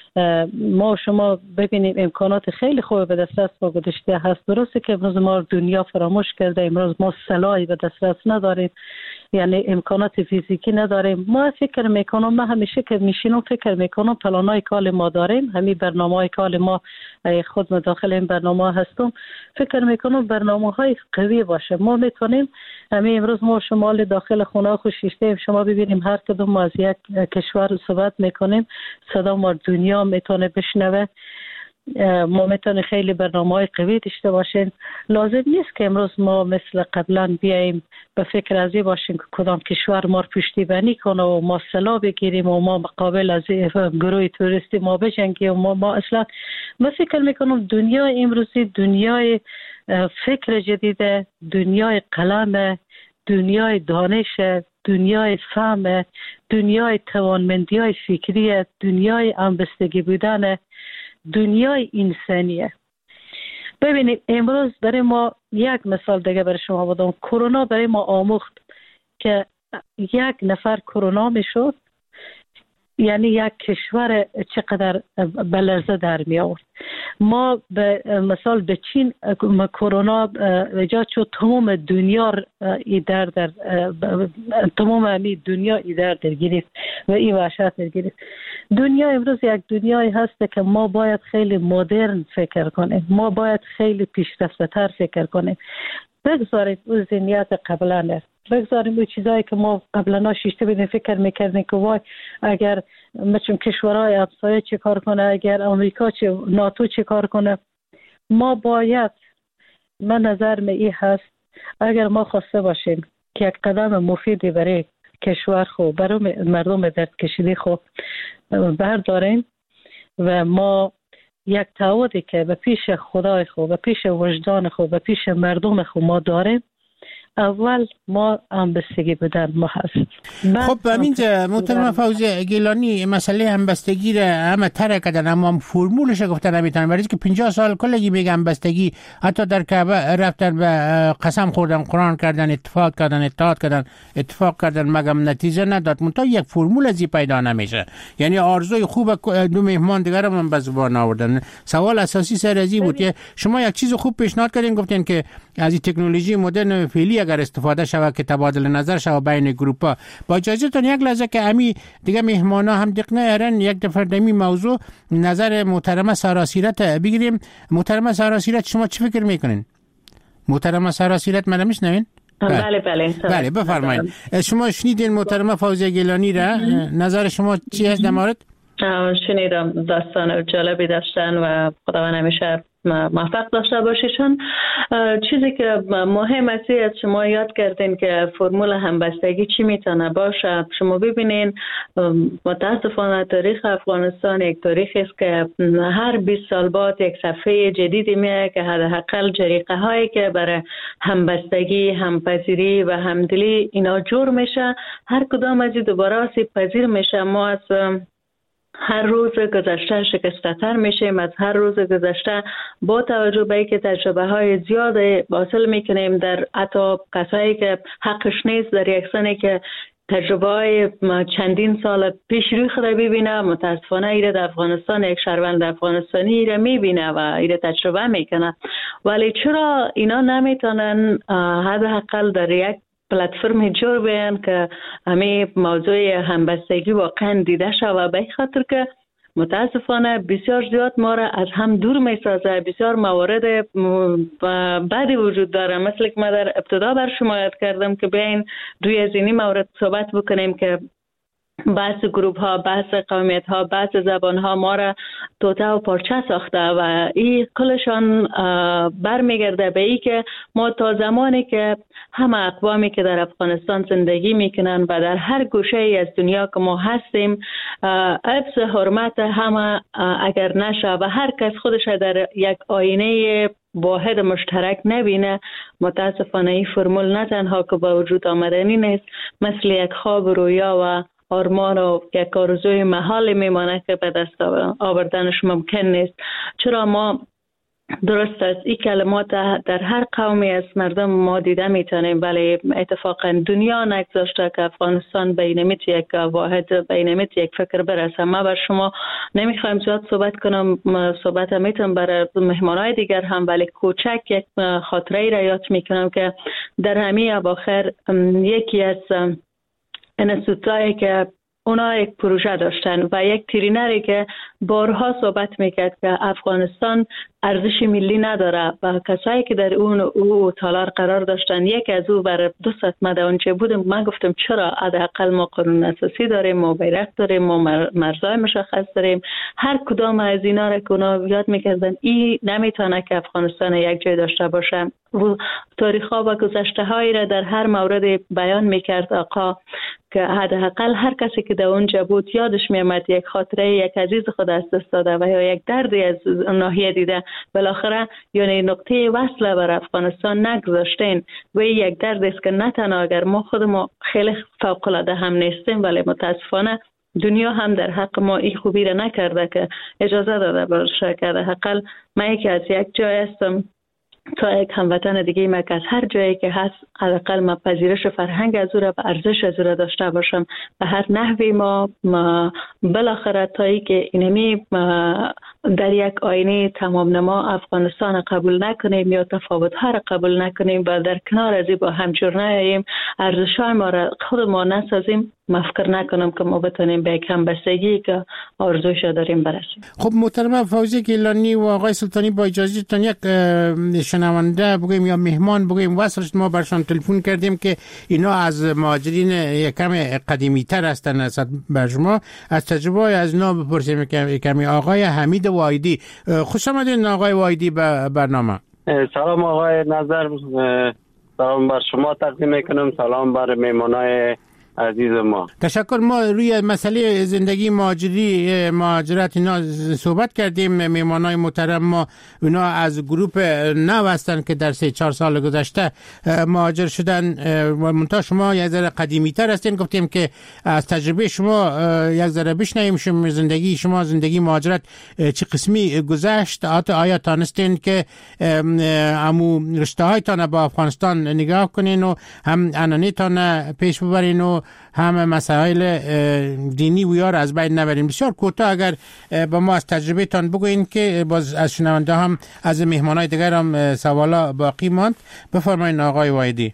ما شما ببینیم امکانات خیلی خوب به دسترس ما گذاشته هست. درسته که امروز ما دنیا فراموش کرده، امروز ما سلاحی به دسترس نداریم، یعنی امکانات فیزیکی نداریم. ما فکر میکنم، ما همیشه که میشینم فکر میکنم پلانای کال ما داریم، همین برنامه‌های کال ما خود مداخل این برنامه هستم، فکر میکنم برنامه‌های قوی باشه. ما میتونیم همین امروز ما شمال داخل خونه خوشیشته شما ببینیم هر کدوم از یک کشور صحبت میکنیم صدا ما دنیا میتونه بشنوه. ما میتونه خیلی برنامه‌های قوی داشته باشین. لازم نیست که امروز ما مثل قبلا بیاییم به فکر از این باشیم که کدام کشور ما رو پشتیبانی کنه و ما سلاح بگیریم و ما مقابل از گروه توریستی ما بجنگیم و ما, ما اصلا ما فکر میکنم دنیای امروزی دنیای فکر جدیده، دنیای قلم، دنیای دانش، دنیای فهم، دنیای توانمندی های فکری، دنیای همبستگی بودن، دنیای انسانیه. ببینید امروز برای ما یک مثال دیگه برای شما بدم. کرونا برای ما آموخت که یک نفر کرونا میشد یعنی یک کشور چقدر به لرزه در می آورد. ما به مثال به چین کرونا ایجاد شد، تمام دنیا ایدر در تمام همین دنیا ایدر در گرفت و این وحشت در گرفت. دنیا امروز یک دنیایی هست که ما باید خیلی مدرن فکر کنیم، ما باید خیلی پیشرفته تر فکر کنیم. بگذارید اون ذهنیت قبلا است، بگذاریم اون چیزایی که ما قبلا شیشته بودیم فکر میکردیم که وای اگر مثل کشورهای همسایه چه کار کنه، اگر امریکا چه ناتو چه کار کنه. ما باید، من نظر من این هست اگر ما خواسته باشیم که یک قدم مفیدی برای کشور خو برای مردم درد کشیده خو برداریم و ما یک تعهدی که به پیش خدای خو، به پیش وجدان خو، به پیش مردم خو ما داریم، اول ما همبستگی بودن ما هست. خب همینجا محترم فوزیه گیلانی مسئله همبستگی را همه تره کردن اما هم فرمولش گفتن نمیتونن، برای که پنجاه سال کلگی میگه همبستگی، حتی در کعبه رفتن به قسم خوردن، قرآن کردن، اتفاق کردن، اتحاد کردن، اتفاق کردن مگم نتیجه نداد. منتها یک فرمول ازی پیدا نمیشه، یعنی آرزوی خوب دو مهمان دیگر من به زبان آوردن. سوال اساسی سر ازی بود که شما یک چیز خوب پیشنهاد کردین، گفتین که از این تکنولوژی مدرن فعلی اگر استفاده شود که تبادل نظر شود بین گروپا. با اجازهتون یک لحظه که امی دیگه مهمانا هم دقت نرن یک دفعه دمی موضوع نظر محترمه سارا سیرت بگیریم. محترمه سارا سیرت شما چی فکر میکنین؟ محترمه سارا سیرت منو میشنوین؟ بله بله بله بفرمایید. شما شنیدین محترمه فوزیه گیلانی را، نظر شما چی هست در مورد؟ شنیدم، داستان جالبی داشتن و خداوند همیشه موفق داشته باشید. چون چیزی که مهم است از شما یاد کردین که فرمول همبستگی چی میتونه باشه. شما ببینین متاسفانه تاریخ افغانستان یک تاریخی است که هر بیست سال بعد یک صفحه جدیدی میاد که حداقل جریقه هایی که برای همبستگی، همپذیری و همدلی اینا جور میشه، هر کدام از این دوباره آسیب پذیر میشه. ما از هر روز گذشته شکست‌تر میشیم، از هر روز گذشته با توجه به اینکه تجربه های زیاد حاصل میکنیم در حتی کسایی که حقش نیست، در یک سنی که تجربه های چندین سال پیش روی خود ببینه، متاسفانه ایره در افغانستان یک شهروند افغانستانی ایره میبینه و ایره تجربه میکنه. ولی چرا اینا نمیتونن حداقل در یک پلتفرم جور بیان که همه موضوع همبستگی واقعا دیده شود؟ به خاطر که متاسفانه بسیار زیاد ما را از هم دور می سازه. بسیار موارد بعدی وجود داره، مثل که ما در ابتدا بر شما یاد کردم که بیاین روی از اینی مورد صحبت بکنیم که بحث گروپ ها، بحث قومیت ها، بحث زبان ها ما را توته و پارچه ساخته و این کلشان برمیگرده به ای که ما تا زمانی که همه اقوامی که در افغانستان زندگی میکنن و در هر گوشه ای از دنیا که ما هستیم حفظ حرمت همه اگر نشه و هر کس خودش در یک آینه واحد مشترک نبینه، متاسفانه این فرمول نه تنها که با وجود آمدنی نیست، مثل یک خواب رویا و آرمان و یک آرزوی محال میمانه که به دست آوردنش ممکن نیست. چرا ما درست است این کلمات در هر قومی از مردم ما دیده میتونیم، ولی اتفاقا دنیا نگذاشته که افغانستان بینمیت یک واحد، بینمیت یک فکر برسه. ما بر شما نمیخوایم زیاد صحبت کنم، صحبت میتونم برای مهمانای دیگر هم، ولی کوچک یک خاطره را یاد میکنم که در همین اواخر یکی از انستیتوتایی که اونا یک پروژه داشتن و یک ترینری که بارها صحبت میکرد که افغانستان ارزش ملی نداره و کسایی که در اون او تالار قرار داشتن، یک از او بر دو ساعت مده اونچه بودم، من گفتم چرا حداقل ما قانون اساسی داریم، ما بیرق داریم، ما مرزهای مشخص داریم، هر کدام از اینا را که اونا یاد میکردن این نمیتونه که افغانستان یک جای داشته باشه. و تاریخ ها و گذشته هایی را در هر مورد بیان میکرد آقا که حداقل هر کسی که در اونجا بود یادش میامد یک خاطره یک عزیز خود از دست داده و یا یک دردی از ناحیه دیده، بالاخره یعنی نقطه وصل بر افغانستان نگذاشتین و یک درد است که نه تنها اگر ما خودمون خیلی فوق العاده هم نیستیم، ولی متاسفانه دنیا هم در حق ما این خوبی را نکرده که اجازه داده باشه که حداقل من که از یک جای هستم تا یک هموطن دیگه ما که از هر جایی که هست حداقل ما پذیرش فرهنگ از او را و ارزش از او را داشته باشم به هر نحوی ما, ما بالاخره تایی که اینمی در یک آینه تمام نما افغانستان قبول نکنیم یا تفاوت ها را قبول نکنیم و در کنار از با همجور نیاییم، ارزش های ما را خود ما نسازیم، من فکر نکنم که ما بتونیم به یک همبستگی که آرزوش داریم برسیم. خب محترم فوزیه گیلانی و آقای سلطانی، با اجازهتون یک شنونده بگویم یا مهمان بگویم وصلش ما برشان تلفن کردیم که اینا از مهاجرین یکم قدیمی تر هستن از بر شما، از تجربه از اینا بپرسیم کمی. آقای حمید وایدی، خوش آمدین آقای وایدی به برنامه. سلام آقای نظر، سلام بر شما تقدیم میکنم، سلام بر میمانای عزیز ما. تشکر. ما روی مسئله زندگی مهاجری مهاجرت اینا صحبت کردیم. میمانای محترم ما اینا از گروپ نو هستن که در سه چهار سال گذشته مهاجر شدن و منتها شما یک ذره قدیمی تر هستین. گفتیم که از تجربه شما یک ذره بشنویم شما زندگی شما زندگی مهاجرت چه قسمی گذشت، آیا تانستین که همو رشته هایتان با افغانستان نگاه کنین و هم انانیتان پیش ببرین و همه مسائل دینی و یار از بین نبریم. بسیار کوتاه اگر با ما از تجربه تان بگوین که باز از شنونده هم از مهمانای دیگر هم سوالا باقی ماند. بفرمایید آقای وایدی.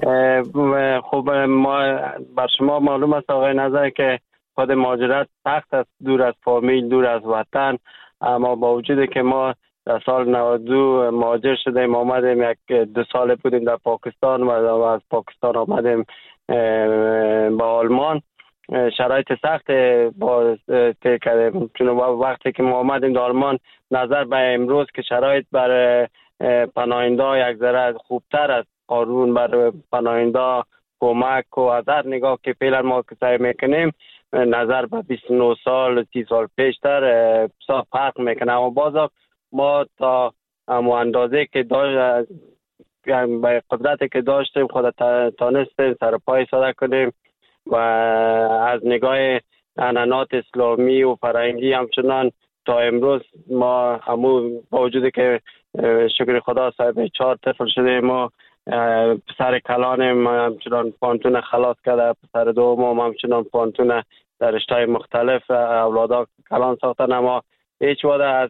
خب ما بر شما معلوم است آقای نظر که خود مهاجرت سخت است، دور از فامیل، دور از وطن، اما با وجود که ما در سال نود و دو مهاجر شدیم، آمدیم یک دو ساله بودیم در پاکستان و از پاکستان آمدیم به آلمان. شرایط سخت با طی کردیم، چون وقتی که ما آمدیم در آلمان نظر به امروز که شرایط برای پناهنده یک ذره خوبتر است، قانون برای پناهنده کمک و از هر نگاه که فعلا ما که سعی میکنیم نظر به بیست و نه سال سی سال پیشتر فرق میکنه، اما باز ما تا اما اندازه که داشت به قدرتی که داشتیم خود تانستیم سر پای ساده کنیم و از نگاه عنعنات اسلامی و فرهنگی همچنان تا امروز ما همون با وجودی که شکر خدا صاحب چهار طفل شده، ما پسر کلانم همچنان پانتون خلاص کرده، پسر دوم همچنان پانتون در رشته‌های مختلف اولادا کلان ساختن، اما هیچ وقت از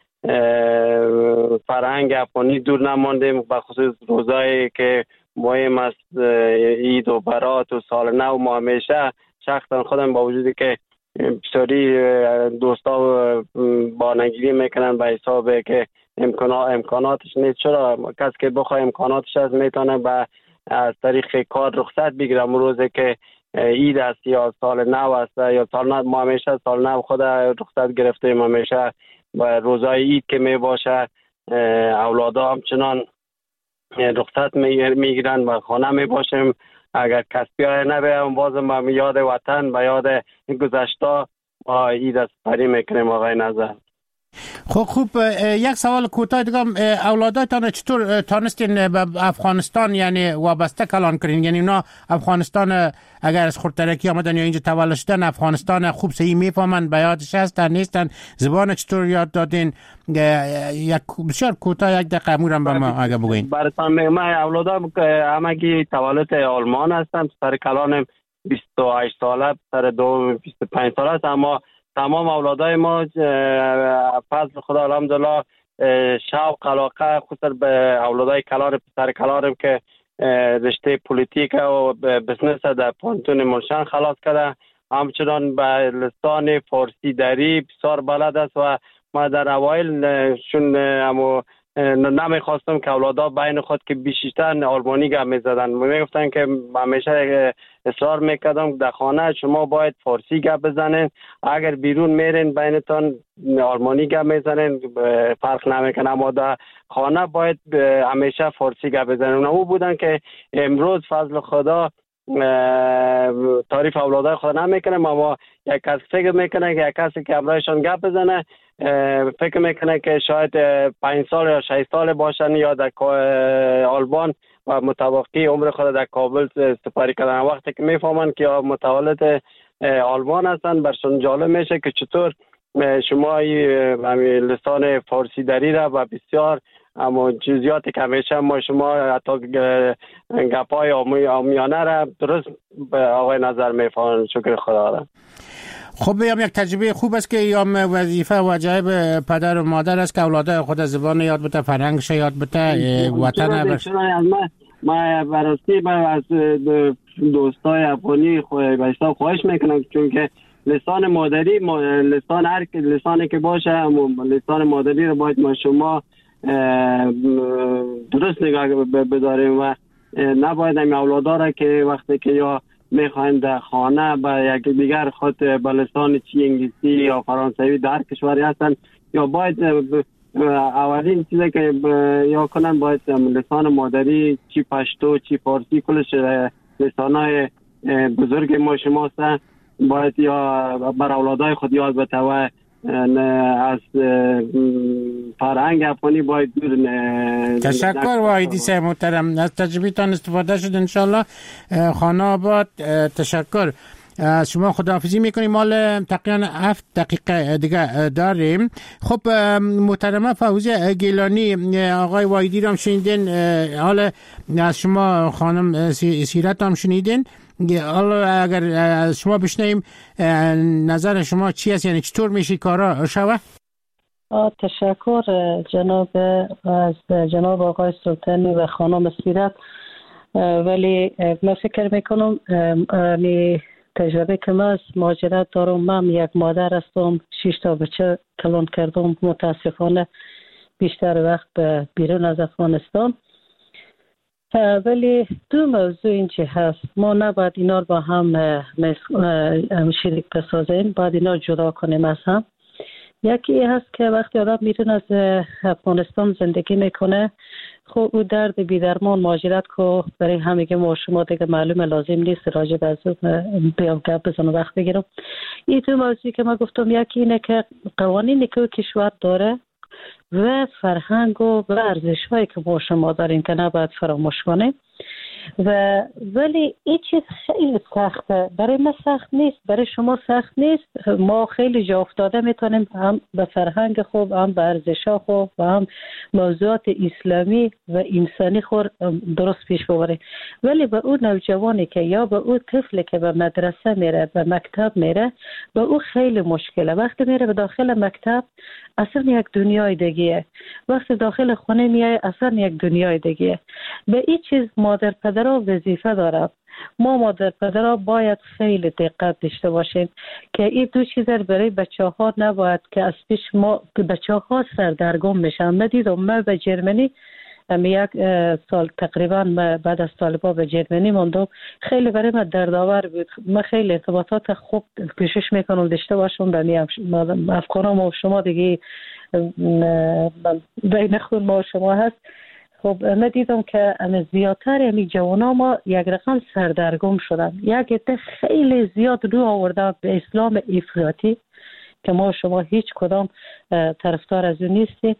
فرهنگ افغانی دور نماندیم، به خصوص روزایی که مهم است عید و برات و سال نو. ما همیشه شخصا خودم با وجودی که بسیاری دوستا بانگیری میکنن به حساب که امکانات امکاناتش نیست، چرا کسی که بخواه امکاناتش از میتونه به از طریق کار رخصت بگیرم روزی که عید است یا سال نو است یا سال نو. ما همیشه سال نو خود رخصت گرفتیم، همیشه و روزای عید که می باشه اولادا همچنان رخصت میگیرن و خانه می باشیم. اگر کسی های نبیم بازم به یاد وطن به یاد گذشته با عید است پری میکنیم. آقای نظر خب خوب، یک سوال کوتاه دیگه، اولادایتان چطور تانستین به افغانستان یعنی وابسته کلان کنین؟ یعنی اونا افغانستان اگر از خردترکی آمدن یا اینجا تولد شدن افغانستان خوب صحیح میفهمن، به یادش هستن نیستن؟ زبان چطور یاد دادین؟ یک بسیار کوتاه یک دقیقه امورم به ما اگه بگوین. براتون ما اولادام همگی تولد آلمان هستن، سر کلانم بیست و هشت ساله، سر دوم بیست و پنج ساله است، اما تمام اولادای ما فضل خدا الحمدلله شوق علاقه خصوصا به اولادای کلان پسر کلانم که رشته پلیتیک و بزنس در پانتون ملشن خلاص کرده، همچنان به لسان فارسی دری بسیار بلد است و ما در اوایل چون امو نمیخواستم که اولادا بین خود که بیشتر آلمانی گپ میزدن، میگفتن که همیشه اصرار میکردم در خانه شما باید فارسی گپ بزنین، اگر بیرون میرین بینتان آلمانی گپ میزنین فرق نمیکنه، اما در خانه باید همیشه فارسی گپ بزنین. او بودن که امروز فضل خدا تعریف اولادای خود نمیکنه، اما یک کس فکر میکنه که یک کسی که همراهشان گپ بزنه فکر میکنه که شاید پنج سال یا شش سال باشن یا در آلمان و متوقعی عمر خود در کابل سپری کردن. وقتی که میفهمن که متولد آلمان هستن برشون جالب میشه که چطور شما لسان فارسی دری را و بسیار اما جزئیاتی که همیشه ما شما حتی گپای آمیانه را درست به آقای نظر میفهمن. شکر خدا را. خب بیام یک تجربه خوب است که یا وظیفه واجب پدر و مادر است که اولادای خود زبان یاد بده، فرهنگش یاد بده، وطن بر ما ما براستی از دوستای افغانی خواهش خواهش میکنم، چون که لسان مادری لسان هر لسانی که باشه لسان مادری رو باید ما شما درست نگاه بداریم و نباید این اولادا را که وقتی که یا میخواین در خانه با یک دیگر خود به لسان چی انگلیسی یا فرانسوی در کشوری هستن یا باید اولین چیزی که یا کنن باید لسان مادری چی پشتو چی فارسی کلش لسانهای بزرگ ما شما هستن باید یا بر اولادای خود یاد بده و از فرهنگ افغانی باید دور. تشکر واحدی صاحب محترم، از تجربیتان استفاده شد انشالله. خانه آباد تشکر از شما، خداحافظی میکنیم. مال تقریبا هفت دقیقه دیگه داریم. خب محترمه فوزیه گیلانی، آقای واحدی رو هم شنیدین، حالا از شما خانم سیرت هم شنیدین، حالا اگر از شما بشنیم نظر شما چی است، یعنی چطور میشه کارا شوه؟ تشکر جناب از جناب آقای سلطانی و خانم سیرت، ولی من فکر میکنم می تجربه که من از مهاجرت دارم، من یک مادر هستم، شش تا بچه کلان کردم، متاسفانه بیشتر وقت بیرون از افغانستان ولی دو موضوع اینجا هست. ما نباید اینا رو با هم شریک بسازیم، باید اینا رو جدا کنیم از هم. یکی هست که وقتی آدم میرون از افغانستان زندگی میکنه، خب او درد بیدرمان مهاجرت کو برای همه ما شما دیگه معلومه، لازم نیست راجع به از بیام گپ بزنم وقت بگیرم. این دو موضوعی که ما گفتم، یکی اینه که قوانینی که کشور داره و فرهنگ و ارزش‌هایی که ما شما داریم که نباید فراموش کنیم. و ولی این چیز خیلی سخته، برای ما سخت نیست، برای شما سخت نیست. ما خیلی جا افتاده میتونیم هم به فرهنگ خوب، هم به ارزش‌ها خوب و هم موضوعات اسلامی و انسانی خور درست پیش ببریم. ولی به اون نوجوانی که یا به اون طفلی که به مدرسه میره، به مکتب میره، به اون خیلی مشکله. وقتی میره به داخل مکتب اصلا یک دنیای دیگه، وقتی داخل خونه میای اصلا یک دنیای دیگه. به این چیز مادر پدرها وظیفه دارد. ما مادر پدرها باید خیلی دقت داشته باشیم که این دو چیز برای بچه ها نباید که از پیش ما بچه ها سردرگم میشن. من دیدم، من به جرمنی یک سال تقریبا بعد از طالبا به جرمنی موندم، خیلی برای من دردآور بود. من خیلی ارتباطات خوب کوشش میکنم داشته باشم به افغانام و شما دیگه بین خود ما و شما هست. خب من دیدم که زیادتر یعنی جوانا ما یک رقم سردرگم شدن، یک عده خیلی زیاد رو آوردن به اسلام افراطی که ما شما هیچ کدام طرفدار از اون نیستیم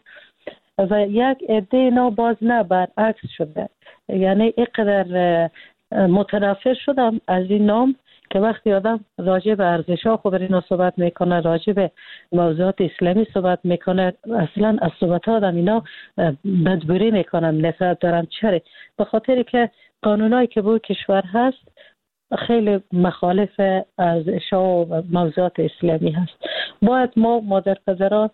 و یک عده اینا باز نه برعکس شده. یعنی اینقدر متنفر شدم از این نام که وقتی آدم راجع به ارزش‌ها خب اینا صحبت میکنه، راجع به موضوعات اسلامی صحبت میکنه، اصلا از صحبت آدم اینا بدبوری میکنن، نفرت دارن. چرا؟ به خاطری که قانونایی که به کشور هست خیلی مخالف ارزش‌ها و موضوعات اسلامی هست. باید ما مادر پدران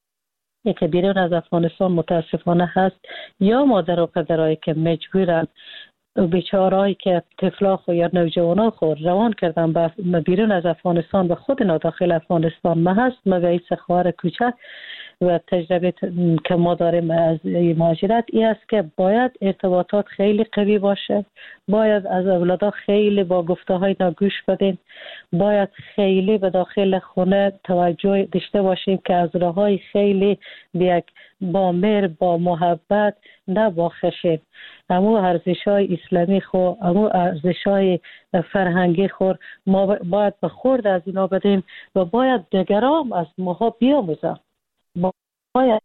که بیرون از افغانستان متاسفانه هست، یا مادر و پدرایی که مجبورن بیچارهایی که طفلا خو یا نوجوانا خو روان کردن به بیرون از افغانستان و خود اینا داخل افغانستان ما هست. ما به این خواهر کوچک و تجربه که ما داریم از مهاجرت این است که باید ارتباطات خیلی قوی باشه، باید از اولادها خیلی با گفته های نگوش بدیم، باید خیلی به داخل خونه توجه داشته باشیم که از راه های خیلی بیک با مهر با محبت نه با خشم امو ارزش های اسلامی خو امو ارزش های فرهنگی خور ما باید به خورد از اینا بدیم و باید دیگران از ما بیاموزن. باید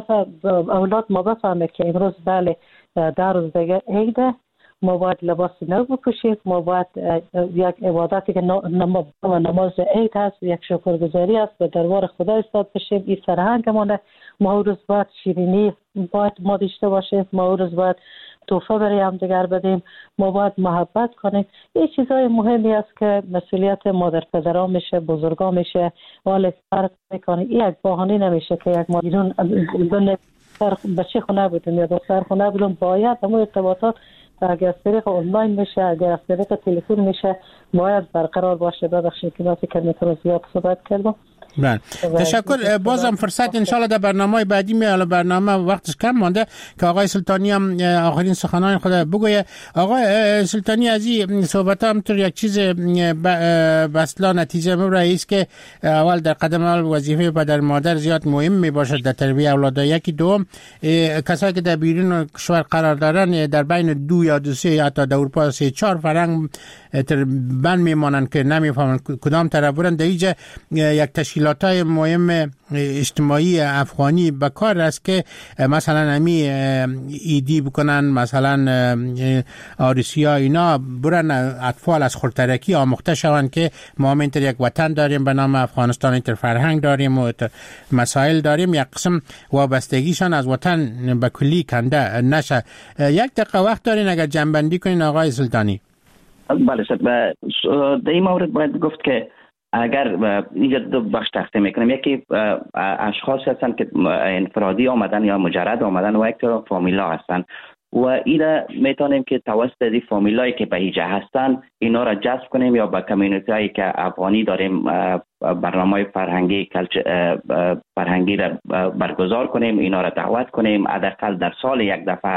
اولاد ما بفهمه که امروز بله در روز دیگه عیده، ما باید لباس نو بپوشیم، ما باید یک عبادتی که نماز عید هست، یک شکرگزاری است به دربار خدا ایستاد بشیم. این فرهنگمونه. ما روز باید شیرینی باید ما داشته باشیم، ما روز باید توفه برای هم دیگر بدیم، ما باید محبت کنیم. این چیزای مهمی است که مسئولیت مادر پدران میشه، بزرگا میشه، ولی فرق میکنه. این یک بهانه نمیشه که یک مادرون بچه خونه بودیم یا دختر خونه بودیم، باید همون ارتباطات اگر از طریق آنلاین میشه، اگر از طریق تلفن میشه باید برقرار باشه. ببخشید که من فکر میکنم زیاد صحبت کردم. بله تشکر. بازم فرصت انشالله در برنامه بعدی میاله، برنامه وقتش کم مانده که آقای سلطانی هم آخرین سخنان خود بگویه. آقای سلطانی از این صحبت هم طور یک چیز بسلا نتیجه مبرایی است که اول در قدم اول وظیفه پدر مادر زیاد مهم می باشد در تربیت اولاد. یکی دوم کسایی که در بیرون کشور قرار دارن در بین دو یا دو سه حتی در اروپا سه چهار فرنگ بند میمانند که نمیفهمند کدام طرف برن. در اینجا یک تشکیلات‌های مهم اجتماعی افغانی به کار است که مثلا امی ایدی بکنن، مثلا آریسیا اینا برن اطفال از خردترکی آموخته شوند که ما هم اینطور یک وطن داریم به نام افغانستان، اینطور فرهنگ داریم و مسائل داریم، یک قسم وابستگیشان از وطن به کلی کنده نشه. یک دقیقه وقت دارین اگر جنبندی کنین آقای سلطانی؟ بله شد. در این مورد باید گفت که اگر اینجا دو بخش تقسیم میکنیم، یکی اشخاص هستن که انفرادی آمدن یا مجرد آمدن و یک طرف فامیلا هستن و اینا میتونیم که توسط این فامیلایی که به اینجا هستن اینا را جذب کنیم یا با کمیونیتی هایی که افغانی داریم برنامه فرهنگی فرهنگی را برگزار کنیم، اینا را دعوت کنیم، حداقل در سال یک دفعه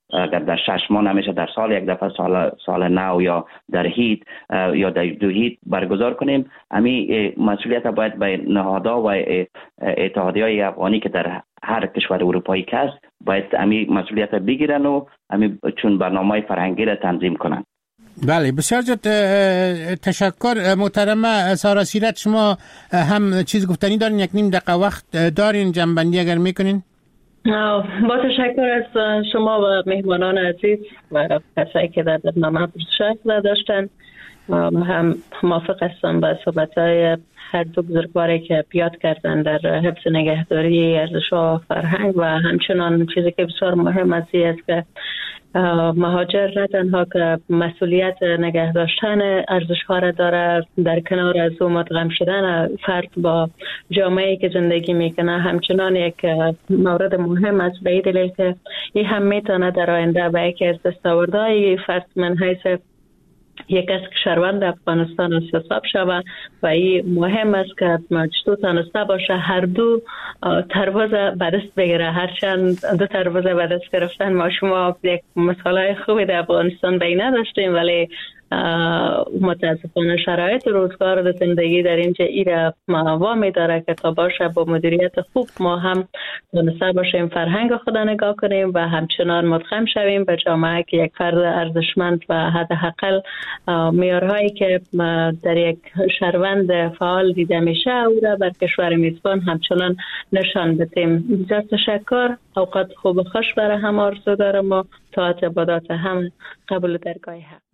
اگر در شش ماه نمیشه در سال یک دفعه سال سال نو یا در هیت یا در دو هیت برگزار کنیم. امی مسئولیت باید به نهادها و اتحادیه‌های افغانی که در هر کشور اروپایی که است باید امی مسئولیت بگیرن و امی چون برنامه فرهنگی را تنظیم کنن. بله بسیار زیاد تشکر. محترمه سارا سیرت، شما هم چیز گفتنی دارین؟ یک نیم دقیقه وقت دارین، جنبندی اگر میکنین. با تشکر از شما و مهمانان عزیز و کسایی که در برنامه شرکت داشتن. هم موافق هستم با صحبت‌های هر دو بزرگواری که بیاد کردن در حفظ نگهداری ارزش‌ها و فرهنگ و همچنان چیزی که بسیار مهم است که مهاجر نه تنها که مسئولیت نگه داشتن ارزش‌ها را داره، در کنار از او مدغم شدن فرد با جامعه‌ای که زندگی میکنه همچنان یک مورد مهم است، به این دلیل که این هم میتونه در آینده به یکی از دستاوردهای فرد من حیث یک از شهروند افغانستان است حساب شود و این مهم است که چطور تانسته باشه هر دو تروازه به دست بگیره. هرچند دو تروازه به دست گرفتن ما شما یک مثالای خوبی در افغانستان بین نداشتیم، ولی متاسفانه شرایط روزگار و زندگی در اینجا ایره وامی داره که تا باشه با مدیریت خوب ما هم تونسته باشیم فرهنگ خدا نگاه کنیم و همچنان مدغم شویم به جامعه که یک فرد ارزشمند و حداقل معیارهایی که در یک شهروند فعال دیده میشه او را بر کشور میزبان همچنان نشان بدیم. بسیار تشکر. اوقات خوب و خوش برای هم آرزو دارم و طاعت عبادات هم قبول درگاه حق.